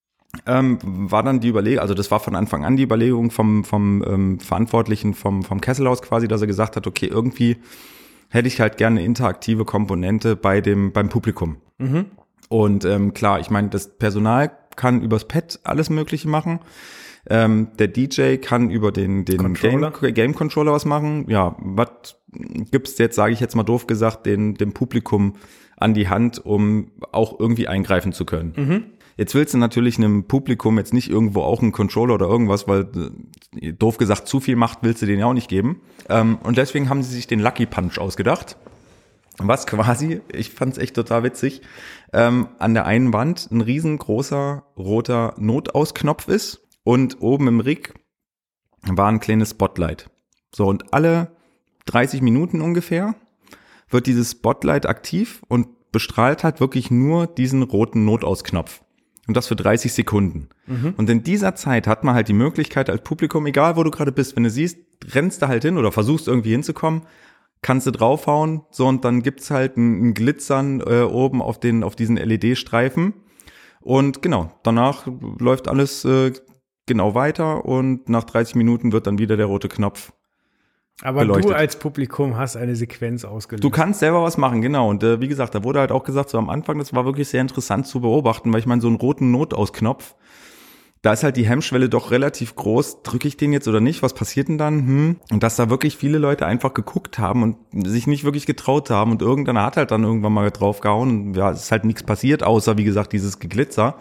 war dann die Überlegung, also das war von Anfang an die Überlegung vom Verantwortlichen vom Kesselhaus quasi, dass er gesagt hat, okay, irgendwie hätte ich halt gerne eine interaktive Komponente beim Publikum. Und klar, ich meine, das Personal kann übers Pad alles Mögliche machen. Der DJ kann über den Game-Controller was machen. Ja, was gibt's jetzt, sage ich jetzt mal doof gesagt, dem Publikum an die Hand, um auch irgendwie eingreifen zu können. Mhm. Jetzt willst du natürlich einem Publikum jetzt nicht irgendwo auch einen Controller oder irgendwas, weil doof gesagt zu viel Macht willst du denen ja auch nicht geben. Und deswegen haben sie sich den Lucky Punch ausgedacht. Was quasi, ich fand's echt total witzig, an der einen Wand ein riesengroßer roter Notausknopf ist und oben im Rig war ein kleines Spotlight. So, und alle 30 Minuten ungefähr wird dieses Spotlight aktiv und bestrahlt halt wirklich nur diesen roten Notausknopf. Und das für 30 Sekunden. Mhm. Und in dieser Zeit hat man halt die Möglichkeit als Publikum, egal wo du gerade bist, wenn du siehst, rennst du halt hin oder versuchst irgendwie hinzukommen, kannst du draufhauen, so, und dann gibt's halt ein Glitzern oben auf diesen LED-Streifen. Und genau, danach läuft alles genau weiter und nach 30 Minuten wird dann wieder der rote Knopf aber beleuchtet. Du als Publikum hast eine Sequenz ausgelöst. Du kannst selber was machen, genau. Und wie gesagt, da wurde halt auch gesagt, so am Anfang, das war wirklich sehr interessant zu beobachten, weil ich meine, so einen roten Notausknopf, da ist halt die Hemmschwelle doch relativ groß. Drücke ich den jetzt oder nicht? Was passiert denn dann? Und dass da wirklich viele Leute einfach geguckt haben und sich nicht wirklich getraut haben und irgendeiner hat halt dann irgendwann mal draufgehauen und ja, es ist halt nichts passiert, außer, wie gesagt, dieses Geglitzer.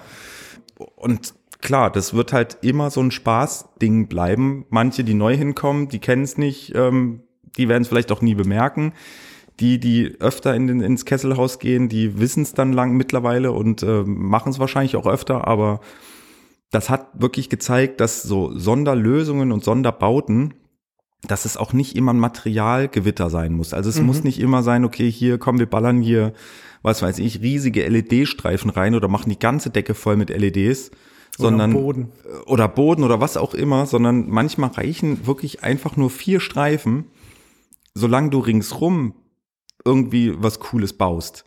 Und klar, das wird halt immer so ein Spaßding bleiben. Manche, die neu hinkommen, die kennen es nicht, die werden es vielleicht auch nie bemerken. Die öfter ins Kesselhaus gehen, die wissen es dann mittlerweile und machen es wahrscheinlich auch öfter, aber das hat wirklich gezeigt, dass so Sonderlösungen und Sonderbauten, dass es auch nicht immer ein Materialgewitter sein muss. Also es muss nicht immer sein, okay, hier, komm, wir ballern hier, was weiß ich, riesige LED-Streifen rein oder machen die ganze Decke voll mit LEDs, sondern Boden oder was auch immer, sondern manchmal reichen wirklich einfach nur 4 Streifen, solange du ringsrum irgendwie was Cooles baust.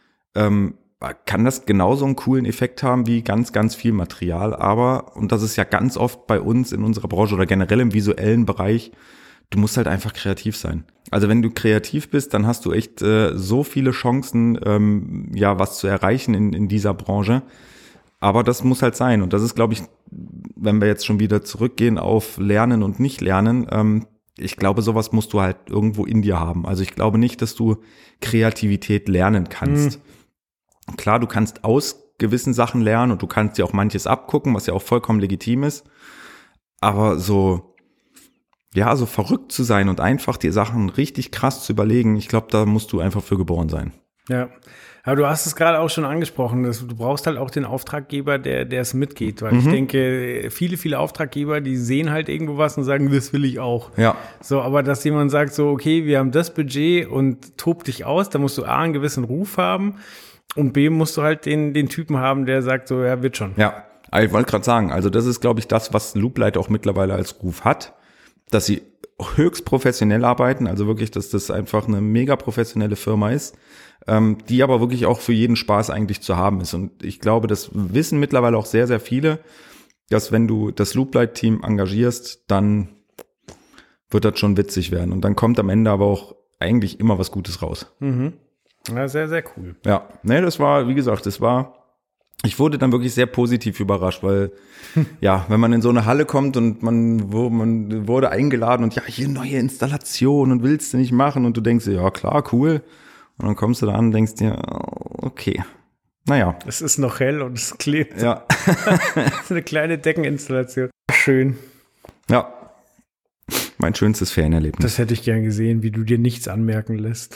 Kann das genauso einen coolen Effekt haben wie ganz, ganz viel Material, aber, und das ist ja ganz oft bei uns in unserer Branche oder generell im visuellen Bereich, du musst halt einfach kreativ sein. Also wenn du kreativ bist, dann hast du echt so viele Chancen, was zu erreichen in dieser Branche. Aber das muss halt sein. Und das ist, glaube ich, wenn wir jetzt schon wieder zurückgehen auf Lernen und Nicht-Lernen, ich glaube, sowas musst du halt irgendwo in dir haben. Also ich glaube nicht, dass du Kreativität lernen kannst. Klar, du kannst aus gewissen Sachen lernen und du kannst dir auch manches abgucken, was ja auch vollkommen legitim ist. Aber so verrückt zu sein und einfach die Sachen richtig krass zu überlegen, ich glaube, da musst du einfach für geboren sein. Ja. Aber du hast es gerade auch schon angesprochen, du brauchst halt auch den Auftraggeber, der es mitgeht, weil ich denke, viele Auftraggeber, die sehen halt irgendwo was und sagen, das will ich auch. Ja. So, aber dass jemand sagt so, okay, wir haben das Budget und tob dich aus, da musst du A, einen gewissen Ruf haben und B, musst du halt den Typen haben, der sagt so, ja, wird schon. Ja, ich wollte gerade sagen, also das ist, glaube ich, das, was Looplight auch mittlerweile als Ruf hat, dass sie höchst professionell arbeiten, also wirklich, dass das einfach eine mega professionelle Firma ist, die aber wirklich auch für jeden Spaß eigentlich zu haben ist. Und ich glaube, das wissen mittlerweile auch sehr, sehr viele, dass wenn du das Looplight-Team engagierst, dann wird das schon witzig werden. Und dann kommt am Ende aber auch eigentlich immer was Gutes raus. Mhm. Ja, sehr, sehr cool. Ja, das war, wie gesagt, ich wurde dann wirklich sehr positiv überrascht, weil, ja, wenn man in so eine Halle kommt und man wurde eingeladen und ja, hier neue Installation und willst du nicht machen und du denkst dir, ja klar, cool. Und dann kommst du da an und denkst dir, okay, naja. Es ist noch hell und es klebt. Ja. Das ist eine kleine Deckeninstallation. Schön. Ja. Mein schönstes Ferienerlebnis. Das hätte ich gern gesehen, wie du dir nichts anmerken lässt.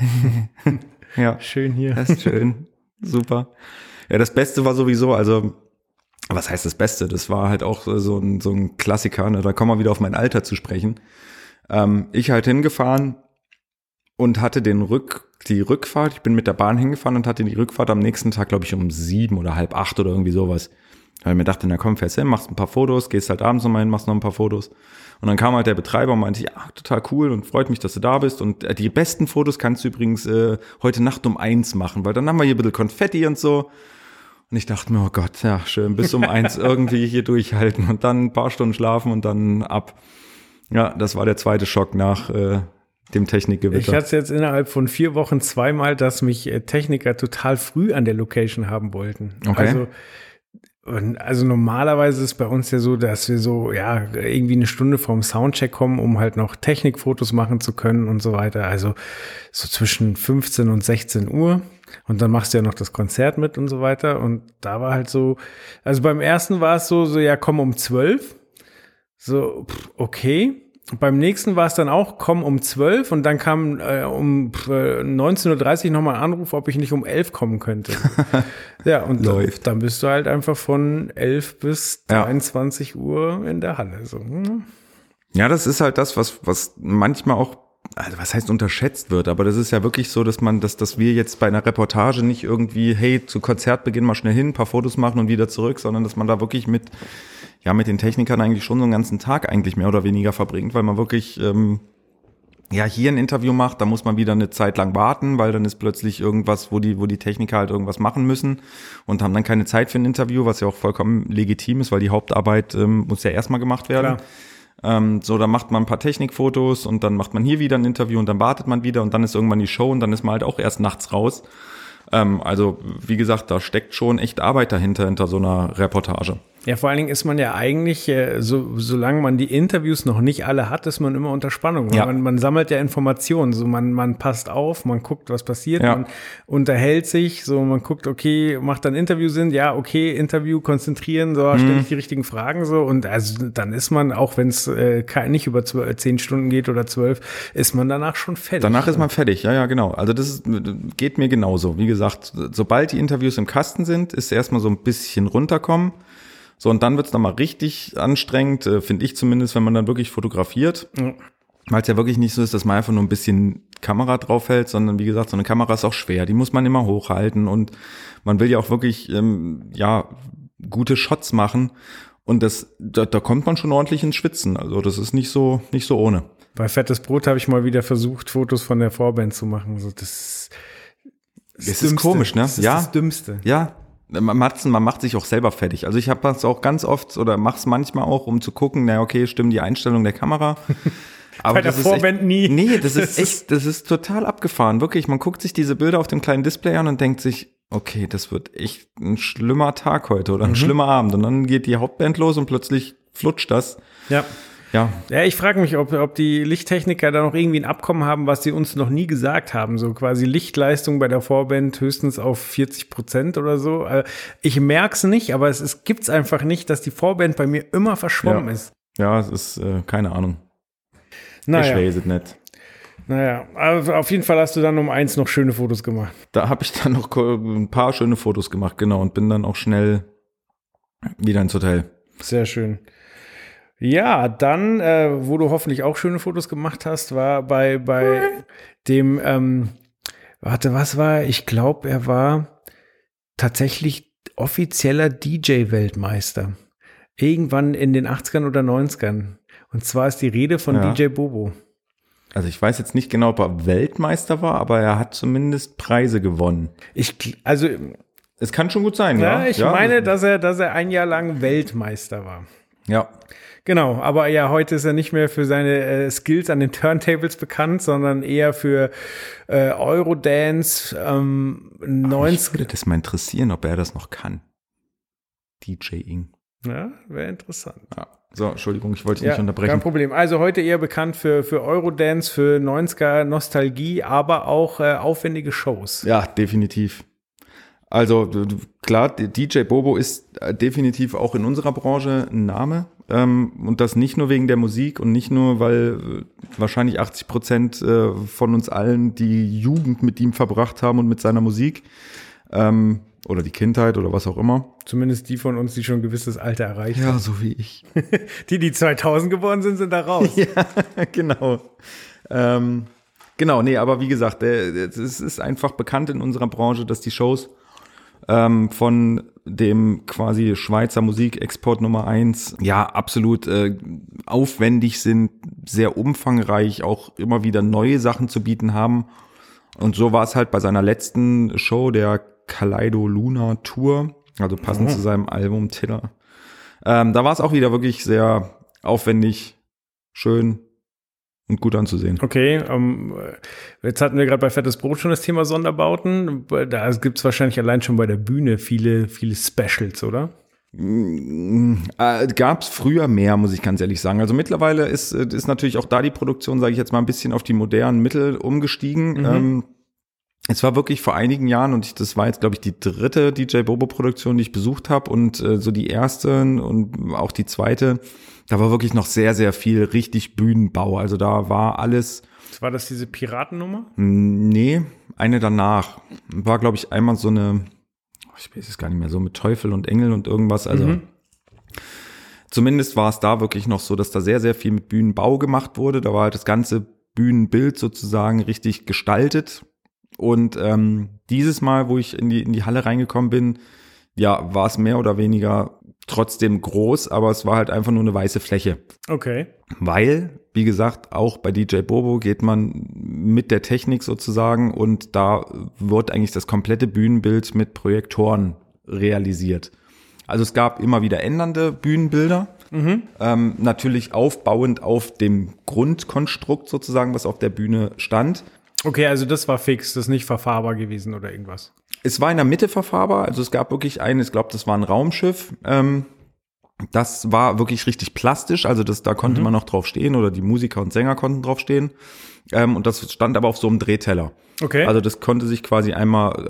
Ja. Schön hier. Das ist schön. Super. Ja, das Beste war sowieso, also, was heißt das Beste? Das war halt auch so ein Klassiker, ne? Da kommen wir wieder auf mein Alter zu sprechen. Ich halt hingefahren und hatte die Rückfahrt, ich bin mit der Bahn hingefahren und hatte die Rückfahrt am nächsten Tag, glaube ich, um 7 oder halb 8 oder irgendwie sowas. Weil ich mir dachte, na komm, fährst hin, machst ein paar Fotos, gehst halt abends nochmal hin, machst noch ein paar Fotos. Und dann kam halt der Betreiber und meinte, ja, total cool und freut mich, dass du da bist. Und die besten Fotos kannst du übrigens heute Nacht um 1 machen, weil dann haben wir hier ein bisschen Konfetti und so. Und ich dachte mir, oh Gott, ja, schön, bis um 1 irgendwie hier durchhalten und dann ein paar Stunden schlafen und dann ab. Ja, das war der zweite Schock nach dem Technikgewitter. Ich hatte es jetzt innerhalb von 4 Wochen 2-mal, dass mich Techniker total früh an der Location haben wollten. Okay. Also Und also normalerweise ist bei uns ja so, dass wir so, ja, irgendwie eine Stunde vorm Soundcheck kommen, um halt noch Technikfotos machen zu können und so weiter. Also so zwischen 15 und 16 Uhr. Und dann machst du ja noch das Konzert mit und so weiter. Und da war halt so, also beim ersten war es so, ja, komm um 12. So, okay. Beim nächsten war es dann auch, komm um 12 und dann kam um 19:30 Uhr nochmal ein Anruf, ob ich nicht um 11 kommen könnte. Ja, und dann bist du halt einfach von 11 bis 23 Uhr in der Halle. So. Ja, das ist halt das, was manchmal auch, also was heißt unterschätzt wird, aber das ist ja wirklich so, dass wir jetzt bei einer Reportage nicht irgendwie, hey, zu Konzertbeginn mal schnell hin, ein paar Fotos machen und wieder zurück, sondern dass man da wirklich mit den Technikern eigentlich schon so einen ganzen Tag eigentlich mehr oder weniger verbringt, weil man wirklich hier ein Interview macht, da muss man wieder eine Zeit lang warten, weil dann ist plötzlich irgendwas, wo die Techniker halt irgendwas machen müssen und haben dann keine Zeit für ein Interview, was ja auch vollkommen legitim ist, weil die Hauptarbeit muss ja erstmal gemacht werden. So, dann macht man ein paar Technikfotos und dann macht man hier wieder ein Interview und dann wartet man wieder und dann ist irgendwann die Show und dann ist man halt auch erst nachts raus. Also, wie gesagt, da steckt schon echt Arbeit dahinter, hinter so einer Reportage. Ja, vor allen Dingen ist man ja eigentlich, solange man die Interviews noch nicht alle hat, ist man immer unter Spannung. Ja. Man sammelt ja Informationen, so man passt auf, man guckt, was passiert, man unterhält sich, so man guckt, okay, macht dann Interview Sinn, ja, okay, Interview, konzentrieren, so stelle ich die richtigen Fragen so und also dann ist man, auch wenn es nicht über 10 Stunden geht oder 12, ist man danach schon fertig. Danach ist man fertig, ja, genau. Also das geht mir genauso. Wie gesagt, sobald die Interviews im Kasten sind, ist erstmal so ein bisschen runterkommen. So, und dann wird's nochmal richtig anstrengend, finde ich zumindest, wenn man dann wirklich fotografiert. Weil es ja wirklich nicht so ist, dass man einfach nur ein bisschen Kamera draufhält, sondern wie gesagt, so eine Kamera ist auch schwer. Die muss man immer hochhalten und man will ja auch wirklich gute Shots machen. Und da kommt man schon ordentlich ins Schwitzen. Also das ist nicht so ohne. Bei Fettes Brot habe ich mal wieder versucht, Fotos von der Vorband zu machen. So, das ist komisch, ne? Das ist das Dümmste. Ja. Man macht sich auch selber fertig. Also ich habe das auch ganz oft oder mach's manchmal auch, um zu gucken, na okay, stimmen die Einstellungen der Kamera. Aber bei der Vorband nie. Nee, das ist total abgefahren. Wirklich, man guckt sich diese Bilder auf dem kleinen Display an und denkt sich, okay, das wird echt ein schlimmer Tag heute oder ein schlimmer Abend. Und dann geht die Hauptband los und plötzlich flutscht das. Ja, ich frage mich, ob die Lichttechniker da noch irgendwie ein Abkommen haben, was sie uns noch nie gesagt haben. So quasi Lichtleistung bei der Vorband höchstens auf 40% oder so. Ich merk's nicht, aber es gibt's einfach nicht, dass die Vorband bei mir immer verschwommen ist. Ja, es ist keine Ahnung. Naja. Ich weiß es nicht. Naja, also auf jeden Fall hast du dann um 1 noch schöne Fotos gemacht. Da habe ich dann noch ein paar schöne Fotos gemacht, genau, und bin dann auch schnell wieder ins Hotel. Sehr schön. Ja, dann, wo du hoffentlich auch schöne Fotos gemacht hast, war bei dem, ich glaube, er war tatsächlich offizieller DJ-Weltmeister. Irgendwann in den 80ern oder 90ern. Und zwar ist die Rede von DJ Bobo. Also ich weiß jetzt nicht genau, ob er Weltmeister war, aber er hat zumindest Preise gewonnen. Es kann schon gut sein, ja. Ich meine, dass er ein Jahr lang Weltmeister war. Ja. Genau, aber ja, heute ist er nicht mehr für seine Skills an den Turntables bekannt, sondern eher für Eurodance, 90. Ich würde das mal interessieren, ob er das noch kann. DJing. Ja, wäre interessant. Ja. So, Entschuldigung, ich wollte dich nicht unterbrechen. Kein Problem. Also heute eher bekannt für Eurodance, für 90er Nostalgie, aber auch aufwendige Shows. Ja, definitiv. Also klar, DJ Bobo ist definitiv auch in unserer Branche ein Name. Und das nicht nur wegen der Musik und nicht nur, weil wahrscheinlich 80% von uns allen die Jugend mit ihm verbracht haben und mit seiner Musik. Oder die Kindheit oder was auch immer. Zumindest die von uns, die schon ein gewisses Alter erreicht haben. Ja, so wie ich. Die 2000 geboren sind da raus. Ja, genau. Genau, nee, aber wie gesagt, es ist einfach bekannt in unserer Branche, dass die Shows von dem quasi Schweizer Musikexport Nummer 1 ja absolut aufwendig sind, sehr umfangreich, auch immer wieder neue Sachen zu bieten haben. Und so war es halt bei seiner letzten Show, der Kaleido Luna Tour, also passend zu seinem Albumtitel. Da war es auch wieder wirklich sehr aufwendig, schön und gut anzusehen. Okay, jetzt hatten wir gerade bei Fettes Brot schon das Thema Sonderbauten. Da gibt es wahrscheinlich allein schon bei der Bühne viele Specials, oder? Gab es früher mehr, muss ich ganz ehrlich sagen. Also mittlerweile ist natürlich auch da die Produktion, sage ich jetzt mal, ein bisschen auf die modernen Mittel umgestiegen. Es war wirklich vor einigen Jahren, und das war jetzt, glaube ich, die 3. DJ Bobo-Produktion, die ich besucht habe, und so die erste und auch die zweite, da war wirklich noch sehr, sehr viel richtig Bühnenbau. Also da war alles. War das diese Piratennummer? Nee, eine danach. War, glaube ich, einmal so eine, ich weiß es gar nicht mehr, so mit Teufel und Engel und irgendwas. Also zumindest war es da wirklich noch so, dass da sehr, sehr viel mit Bühnenbau gemacht wurde. Da war halt das ganze Bühnenbild sozusagen richtig gestaltet. Und dieses Mal, wo ich in die Halle reingekommen bin, ja, war es mehr oder weniger trotzdem groß, aber es war halt einfach nur eine weiße Fläche. Okay. Weil, wie gesagt, auch bei DJ Bobo geht man mit der Technik sozusagen, und da wird eigentlich das komplette Bühnenbild mit Projektoren realisiert. Also es gab immer wieder ändernde Bühnenbilder, natürlich aufbauend auf dem Grundkonstrukt sozusagen, was auf der Bühne stand. Okay, also das war fix, das ist nicht verfahrbar gewesen oder irgendwas. Es war in der Mitte verfahrbar, also es gab wirklich ich glaube, das war ein Raumschiff. Das war wirklich richtig plastisch, also da konnte man noch drauf stehen, oder die Musiker und Sänger konnten drauf stehen. Und das stand aber auf so einem Drehteller. Okay. Also das konnte sich quasi einmal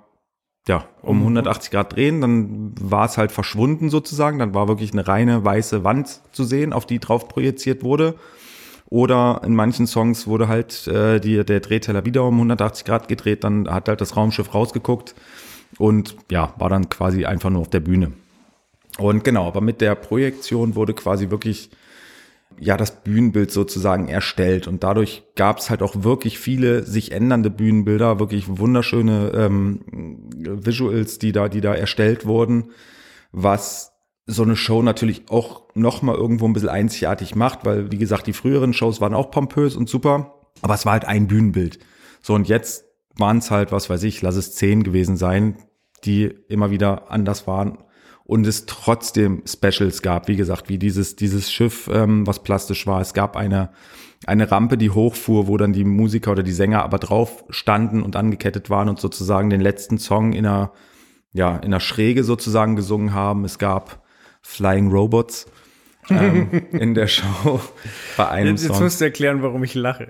um 180 Grad drehen, dann war es halt verschwunden sozusagen, dann war wirklich eine reine weiße Wand zu sehen, auf die drauf projiziert wurde. Oder in manchen Songs wurde halt der Drehteller wieder um 180 Grad gedreht, dann hat halt das Raumschiff rausgeguckt und ja, war dann quasi einfach nur auf der Bühne. Und genau, aber mit der Projektion wurde quasi wirklich das Bühnenbild sozusagen erstellt, und dadurch gab es halt auch wirklich viele sich ändernde Bühnenbilder, wirklich wunderschöne Visuals, die da erstellt wurden, was so eine Show natürlich auch noch mal irgendwo ein bisschen einzigartig macht, weil, wie gesagt, die früheren Shows waren auch pompös und super, aber es war halt ein Bühnenbild. So, und jetzt waren es halt, was weiß ich, lass es 10 gewesen sein, die immer wieder anders waren und es trotzdem Specials gab, wie gesagt, wie dieses Schiff, was plastisch war. Es gab eine Rampe, die hochfuhr, wo dann die Musiker oder die Sänger aber drauf standen und angekettet waren und sozusagen den letzten Song in einer Schräge sozusagen gesungen haben. Es gab Flying Robots in der Show bei einem Song. Jetzt musst du erklären, warum ich lache.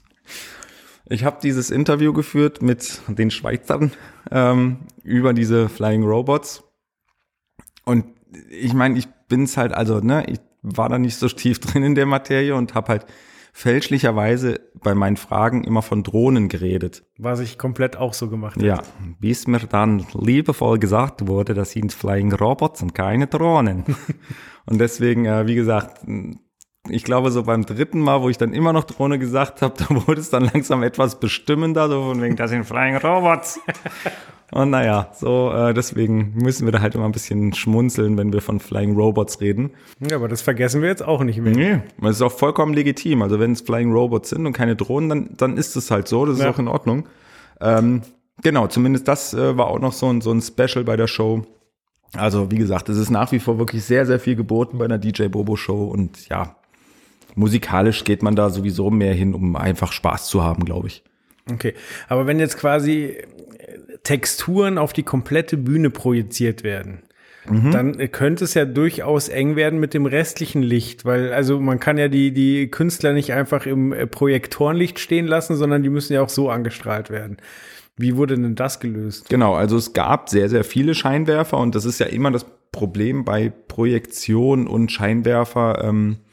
Ich habe dieses Interview geführt mit den Schweizern über diese Flying Robots. Und ich meine, ich bin's halt, also, ich war da nicht so tief drin in der Materie und habe halt fälschlicherweise bei meinen Fragen immer von Drohnen geredet. Was ich komplett auch so gemacht habe. Ja, bis mir dann liebevoll gesagt wurde, das sind Flying Robots und keine Drohnen. Und deswegen, wie gesagt, ich glaube, so beim 3. Mal, wo ich dann immer noch Drohne gesagt habe, da wurde es dann langsam etwas bestimmender, so von wegen, das sind Flying Robots. Und deswegen müssen wir da halt immer ein bisschen schmunzeln, wenn wir von Flying Robots reden. Ja, aber das vergessen wir jetzt auch nicht mehr. Nee, das ist auch vollkommen legitim. Also wenn es Flying Robots sind und keine Drohnen, dann ist es halt so, das ist auch in Ordnung. Genau, zumindest das war auch noch so ein Special bei der Show. Also wie gesagt, es ist nach wie vor wirklich sehr, sehr viel geboten bei einer DJ Bobo Show, und ja, musikalisch geht man da sowieso mehr hin, um einfach Spaß zu haben, glaube ich. Okay, aber wenn jetzt quasi Texturen auf die komplette Bühne projiziert werden, dann könnte es ja durchaus eng werden mit dem restlichen Licht, weil also man kann ja die Künstler nicht einfach im Projektorenlicht stehen lassen, sondern die müssen ja auch so angestrahlt werden. Wie wurde denn das gelöst? Genau, also es gab sehr, sehr viele Scheinwerfer, und das ist ja immer das Problem bei Projektion und Scheinwerfer,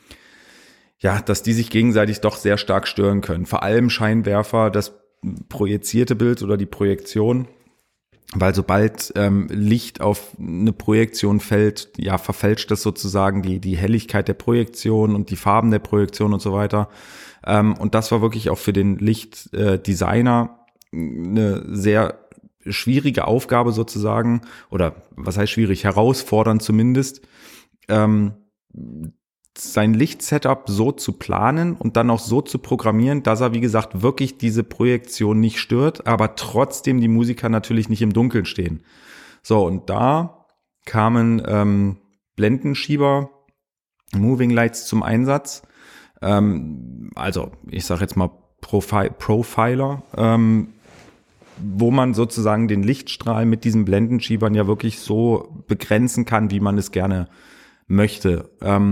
dass die sich gegenseitig doch sehr stark stören können. Vor allem Scheinwerfer, das projizierte Bild oder die Projektion, weil sobald Licht auf eine Projektion fällt, verfälscht das sozusagen die Helligkeit der Projektion und die Farben der Projektion und so weiter. Und das war wirklich auch für den Lichtdesigner eine sehr schwierige Aufgabe sozusagen, oder was heißt schwierig, herausfordernd zumindest, sein Lichtsetup so zu planen und dann auch so zu programmieren, dass er, wie gesagt, wirklich diese Projektion nicht stört, aber trotzdem die Musiker natürlich nicht im Dunkeln stehen. So, und da kamen Blendenschieber, Moving Lights zum Einsatz. Also, ich sage jetzt mal Profiler, wo man sozusagen den Lichtstrahl mit diesen Blendenschiebern ja wirklich so begrenzen kann, wie man es gerne möchte.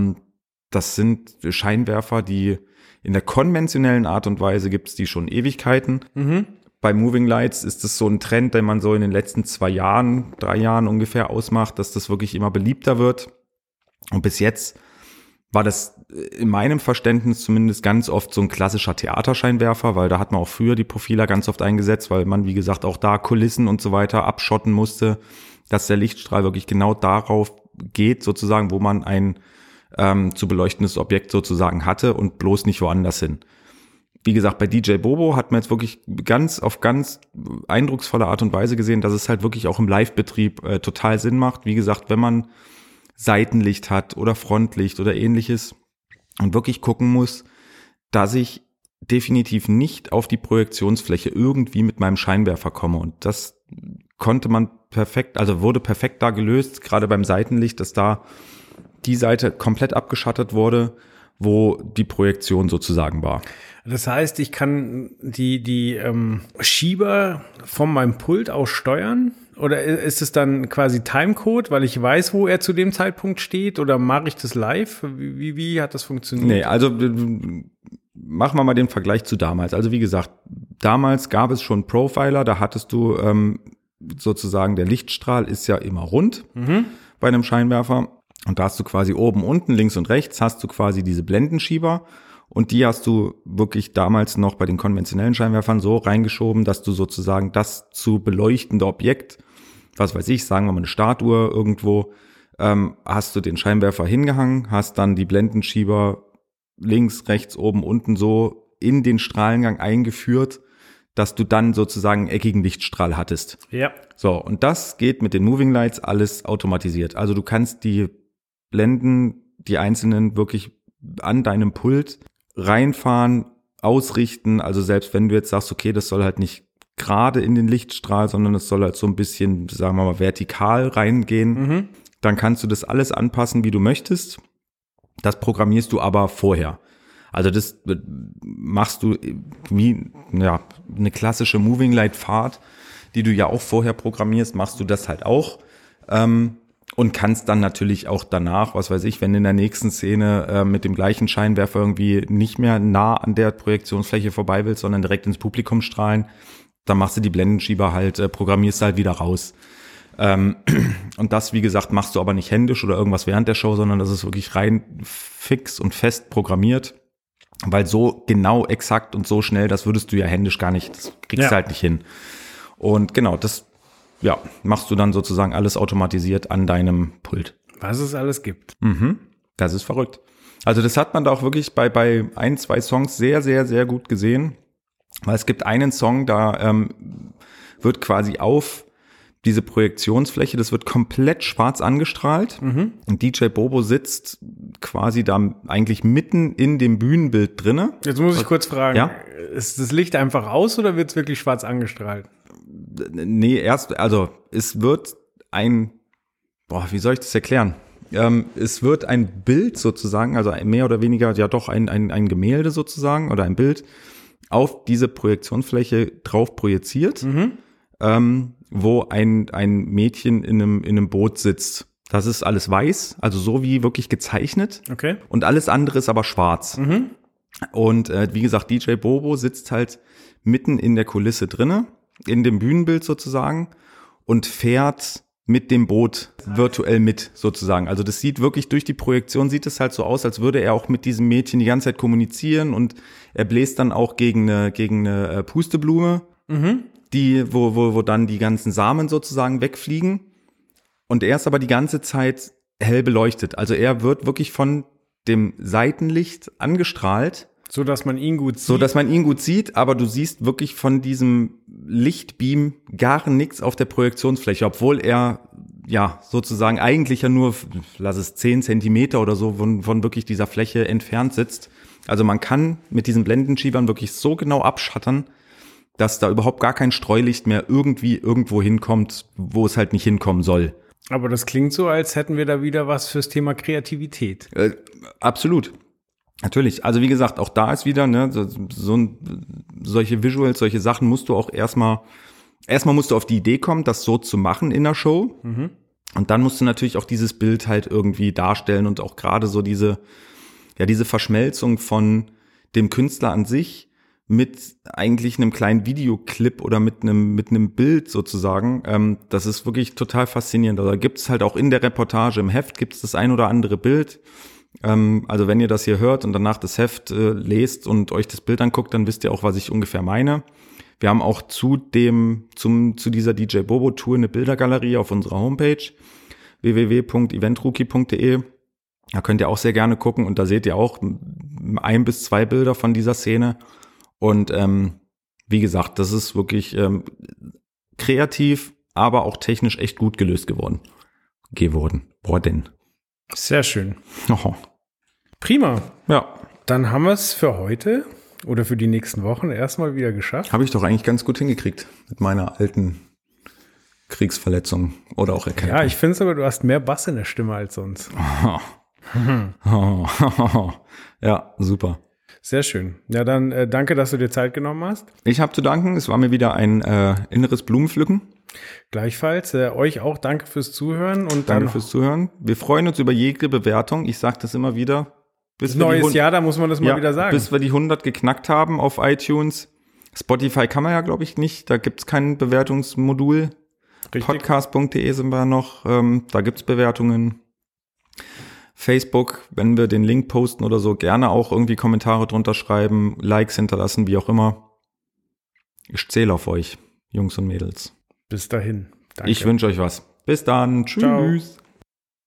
Das sind Scheinwerfer, die in der konventionellen Art und Weise gibt es die schon Ewigkeiten. Bei Moving Lights ist es so ein Trend, den man so in den letzten 3 Jahren ungefähr ausmacht, dass das wirklich immer beliebter wird. Und bis jetzt war das in meinem Verständnis zumindest ganz oft so ein klassischer Theaterscheinwerfer, weil da hat man auch früher die Profiler ganz oft eingesetzt, weil man, wie gesagt, auch da Kulissen und so weiter abschotten musste, dass der Lichtstrahl wirklich genau darauf geht, sozusagen, wo man ein zu beleuchtendes Objekt sozusagen hatte und bloß nicht woanders hin. Wie gesagt, bei DJ Bobo hat man jetzt wirklich auf ganz eindrucksvolle Art und Weise gesehen, dass es halt wirklich auch im Live-Betrieb total Sinn macht. Wie gesagt, wenn man Seitenlicht hat oder Frontlicht oder ähnliches und wirklich gucken muss, dass ich definitiv nicht auf die Projektionsfläche irgendwie mit meinem Scheinwerfer komme. Und das konnte man wurde perfekt da gelöst, gerade beim Seitenlicht, dass da die Seite komplett abgeschattet wurde, wo die Projektion sozusagen war. Das heißt, ich kann die Schieber von meinem Pult aus steuern? Oder ist es dann quasi Timecode, weil ich weiß, wo er zu dem Zeitpunkt steht? Oder mache ich das live? Wie hat das funktioniert? Nee, also machen wir mal den Vergleich zu damals. Also wie gesagt, damals gab es schon Profiler, da hattest du sozusagen, der Lichtstrahl ist ja immer rund bei einem Scheinwerfer. Und da hast du quasi oben, unten, links und rechts hast du quasi diese Blendenschieber. Und die hast du wirklich damals noch bei den konventionellen Scheinwerfern so reingeschoben, dass du sozusagen das zu beleuchtende Objekt, was weiß ich, sagen wir mal eine Startuhr irgendwo, hast du den Scheinwerfer hingehangen, hast dann die Blendenschieber links, rechts, oben, unten so in den Strahlengang eingeführt, dass du dann sozusagen einen eckigen Lichtstrahl hattest. Ja. So, und das geht mit den Moving Lights alles automatisiert. Also du kannst die Blenden, die einzelnen wirklich an deinem Pult reinfahren, ausrichten. Also selbst wenn du jetzt sagst, okay, das soll halt nicht gerade in den Lichtstrahl, sondern es soll halt so ein bisschen, sagen wir mal, vertikal reingehen, dann kannst du das alles anpassen, wie du möchtest. Das programmierst du aber vorher. Also das machst du wie eine klassische Moving Light Fahrt, die du ja auch vorher programmierst, machst du das halt auch. Und kannst dann natürlich auch danach, was weiß ich, wenn in der nächsten Szene mit dem gleichen Scheinwerfer irgendwie nicht mehr nah an der Projektionsfläche vorbei willst, sondern direkt ins Publikum strahlen, dann machst du die Blendenschieber halt, programmierst halt wieder raus. Und das, wie gesagt, machst du aber nicht händisch oder irgendwas während der Show, sondern das ist wirklich rein fix und fest programmiert, weil so genau, exakt und so schnell, das würdest du ja händisch gar nicht, das kriegst du halt nicht hin. Und genau, das machst du dann sozusagen alles automatisiert an deinem Pult. Was es alles gibt. Das ist verrückt. Also das hat man da auch wirklich bei 1, 2 Songs sehr, sehr, sehr gut gesehen. Weil es gibt einen Song, da wird quasi auf diese Projektionsfläche, das wird komplett schwarz angestrahlt. Und DJ Bobo sitzt quasi da eigentlich mitten in dem Bühnenbild drinne. Jetzt muss ich kurz fragen, ja? Ist das Licht einfach aus oder wird es wirklich schwarz angestrahlt? Nee, es wird wie soll ich das erklären? Es wird ein Bild sozusagen, also mehr oder weniger ja doch ein Gemälde sozusagen oder ein Bild auf diese Projektionsfläche drauf projiziert, wo ein Mädchen in einem Boot sitzt. Das ist alles weiß, also so wie wirklich gezeichnet. Okay. Und alles andere ist aber schwarz. Und wie gesagt, DJ Bobo sitzt halt mitten in der Kulisse drinne, in dem Bühnenbild sozusagen, und fährt mit dem Boot virtuell mit sozusagen. Also das sieht wirklich, durch die Projektion sieht es halt so aus, als würde er auch mit diesem Mädchen die ganze Zeit kommunizieren, und er bläst dann auch gegen eine Pusteblume, wo dann die ganzen Samen sozusagen wegfliegen. Und er ist aber die ganze Zeit hell beleuchtet. Also er wird wirklich von dem Seitenlicht angestrahlt. So dass man ihn gut sieht. Aber du siehst wirklich von diesem Lichtbeam gar nichts auf der Projektionsfläche, obwohl er ja sozusagen eigentlich ja nur, lass es 10 Zentimeter oder so von wirklich dieser Fläche entfernt sitzt. Also man kann mit diesen Blendenschiebern wirklich so genau abschattern, dass da überhaupt gar kein Streulicht mehr irgendwo hinkommt, wo es halt nicht hinkommen soll. Aber das klingt so, als hätten wir da wieder was fürs Thema Kreativität. Absolut. Natürlich. Also wie gesagt, auch da ist wieder, solche Visuals, solche Sachen musst du auch erstmal erstmal musst du auf die Idee kommen, das so zu machen in der Show. Und dann musst du natürlich auch dieses Bild halt irgendwie darstellen und auch gerade so diese Verschmelzung von dem Künstler an sich mit eigentlich einem kleinen Videoclip oder mit einem Bild sozusagen. Das ist wirklich total faszinierend. Also da gibt es halt auch in der Reportage im Heft gibt es das ein oder andere Bild. Also wenn ihr das hier hört und danach das Heft lest und euch das Bild anguckt, dann wisst ihr auch, was ich ungefähr meine. Wir haben auch zu dieser DJ Bobo Tour eine Bildergalerie auf unserer Homepage www.eventrookie.de. Da könnt ihr auch sehr gerne gucken und da seht ihr auch 1 bis 2 Bilder von dieser Szene. Und wie gesagt, das ist wirklich kreativ, aber auch technisch echt gut gelöst geworden. Sehr schön. Oh. Prima. Ja. Dann haben wir es für heute oder für die nächsten Wochen erstmal wieder geschafft. Habe ich doch eigentlich ganz gut hingekriegt mit meiner alten Kriegsverletzung oder auch Erkältung. Ja, ich finde es aber, du hast mehr Bass in der Stimme als sonst. Ja, super. Sehr schön. Ja, dann danke, dass du dir Zeit genommen hast. Ich habe zu danken. Es war mir wieder ein inneres Blumenpflücken. Gleichfalls. Euch auch danke fürs Zuhören. Und Danke fürs Zuhören. Wir freuen uns über jede Bewertung. Ich sage das immer wieder. Neues Jahr, da muss man das mal wieder sagen. Bis wir die 100 geknackt haben auf iTunes. Spotify kann man ja, glaube ich, nicht. Da gibt es kein Bewertungsmodul. Richtig. Podcast.de sind wir noch. Da gibt es Bewertungen. Facebook, wenn wir den Link posten oder so, gerne auch irgendwie Kommentare drunter schreiben, Likes hinterlassen, wie auch immer. Ich zähle auf euch, Jungs und Mädels. Bis dahin. Danke. Ich wünsche euch was. Bis dann. Tschüss. Ciao.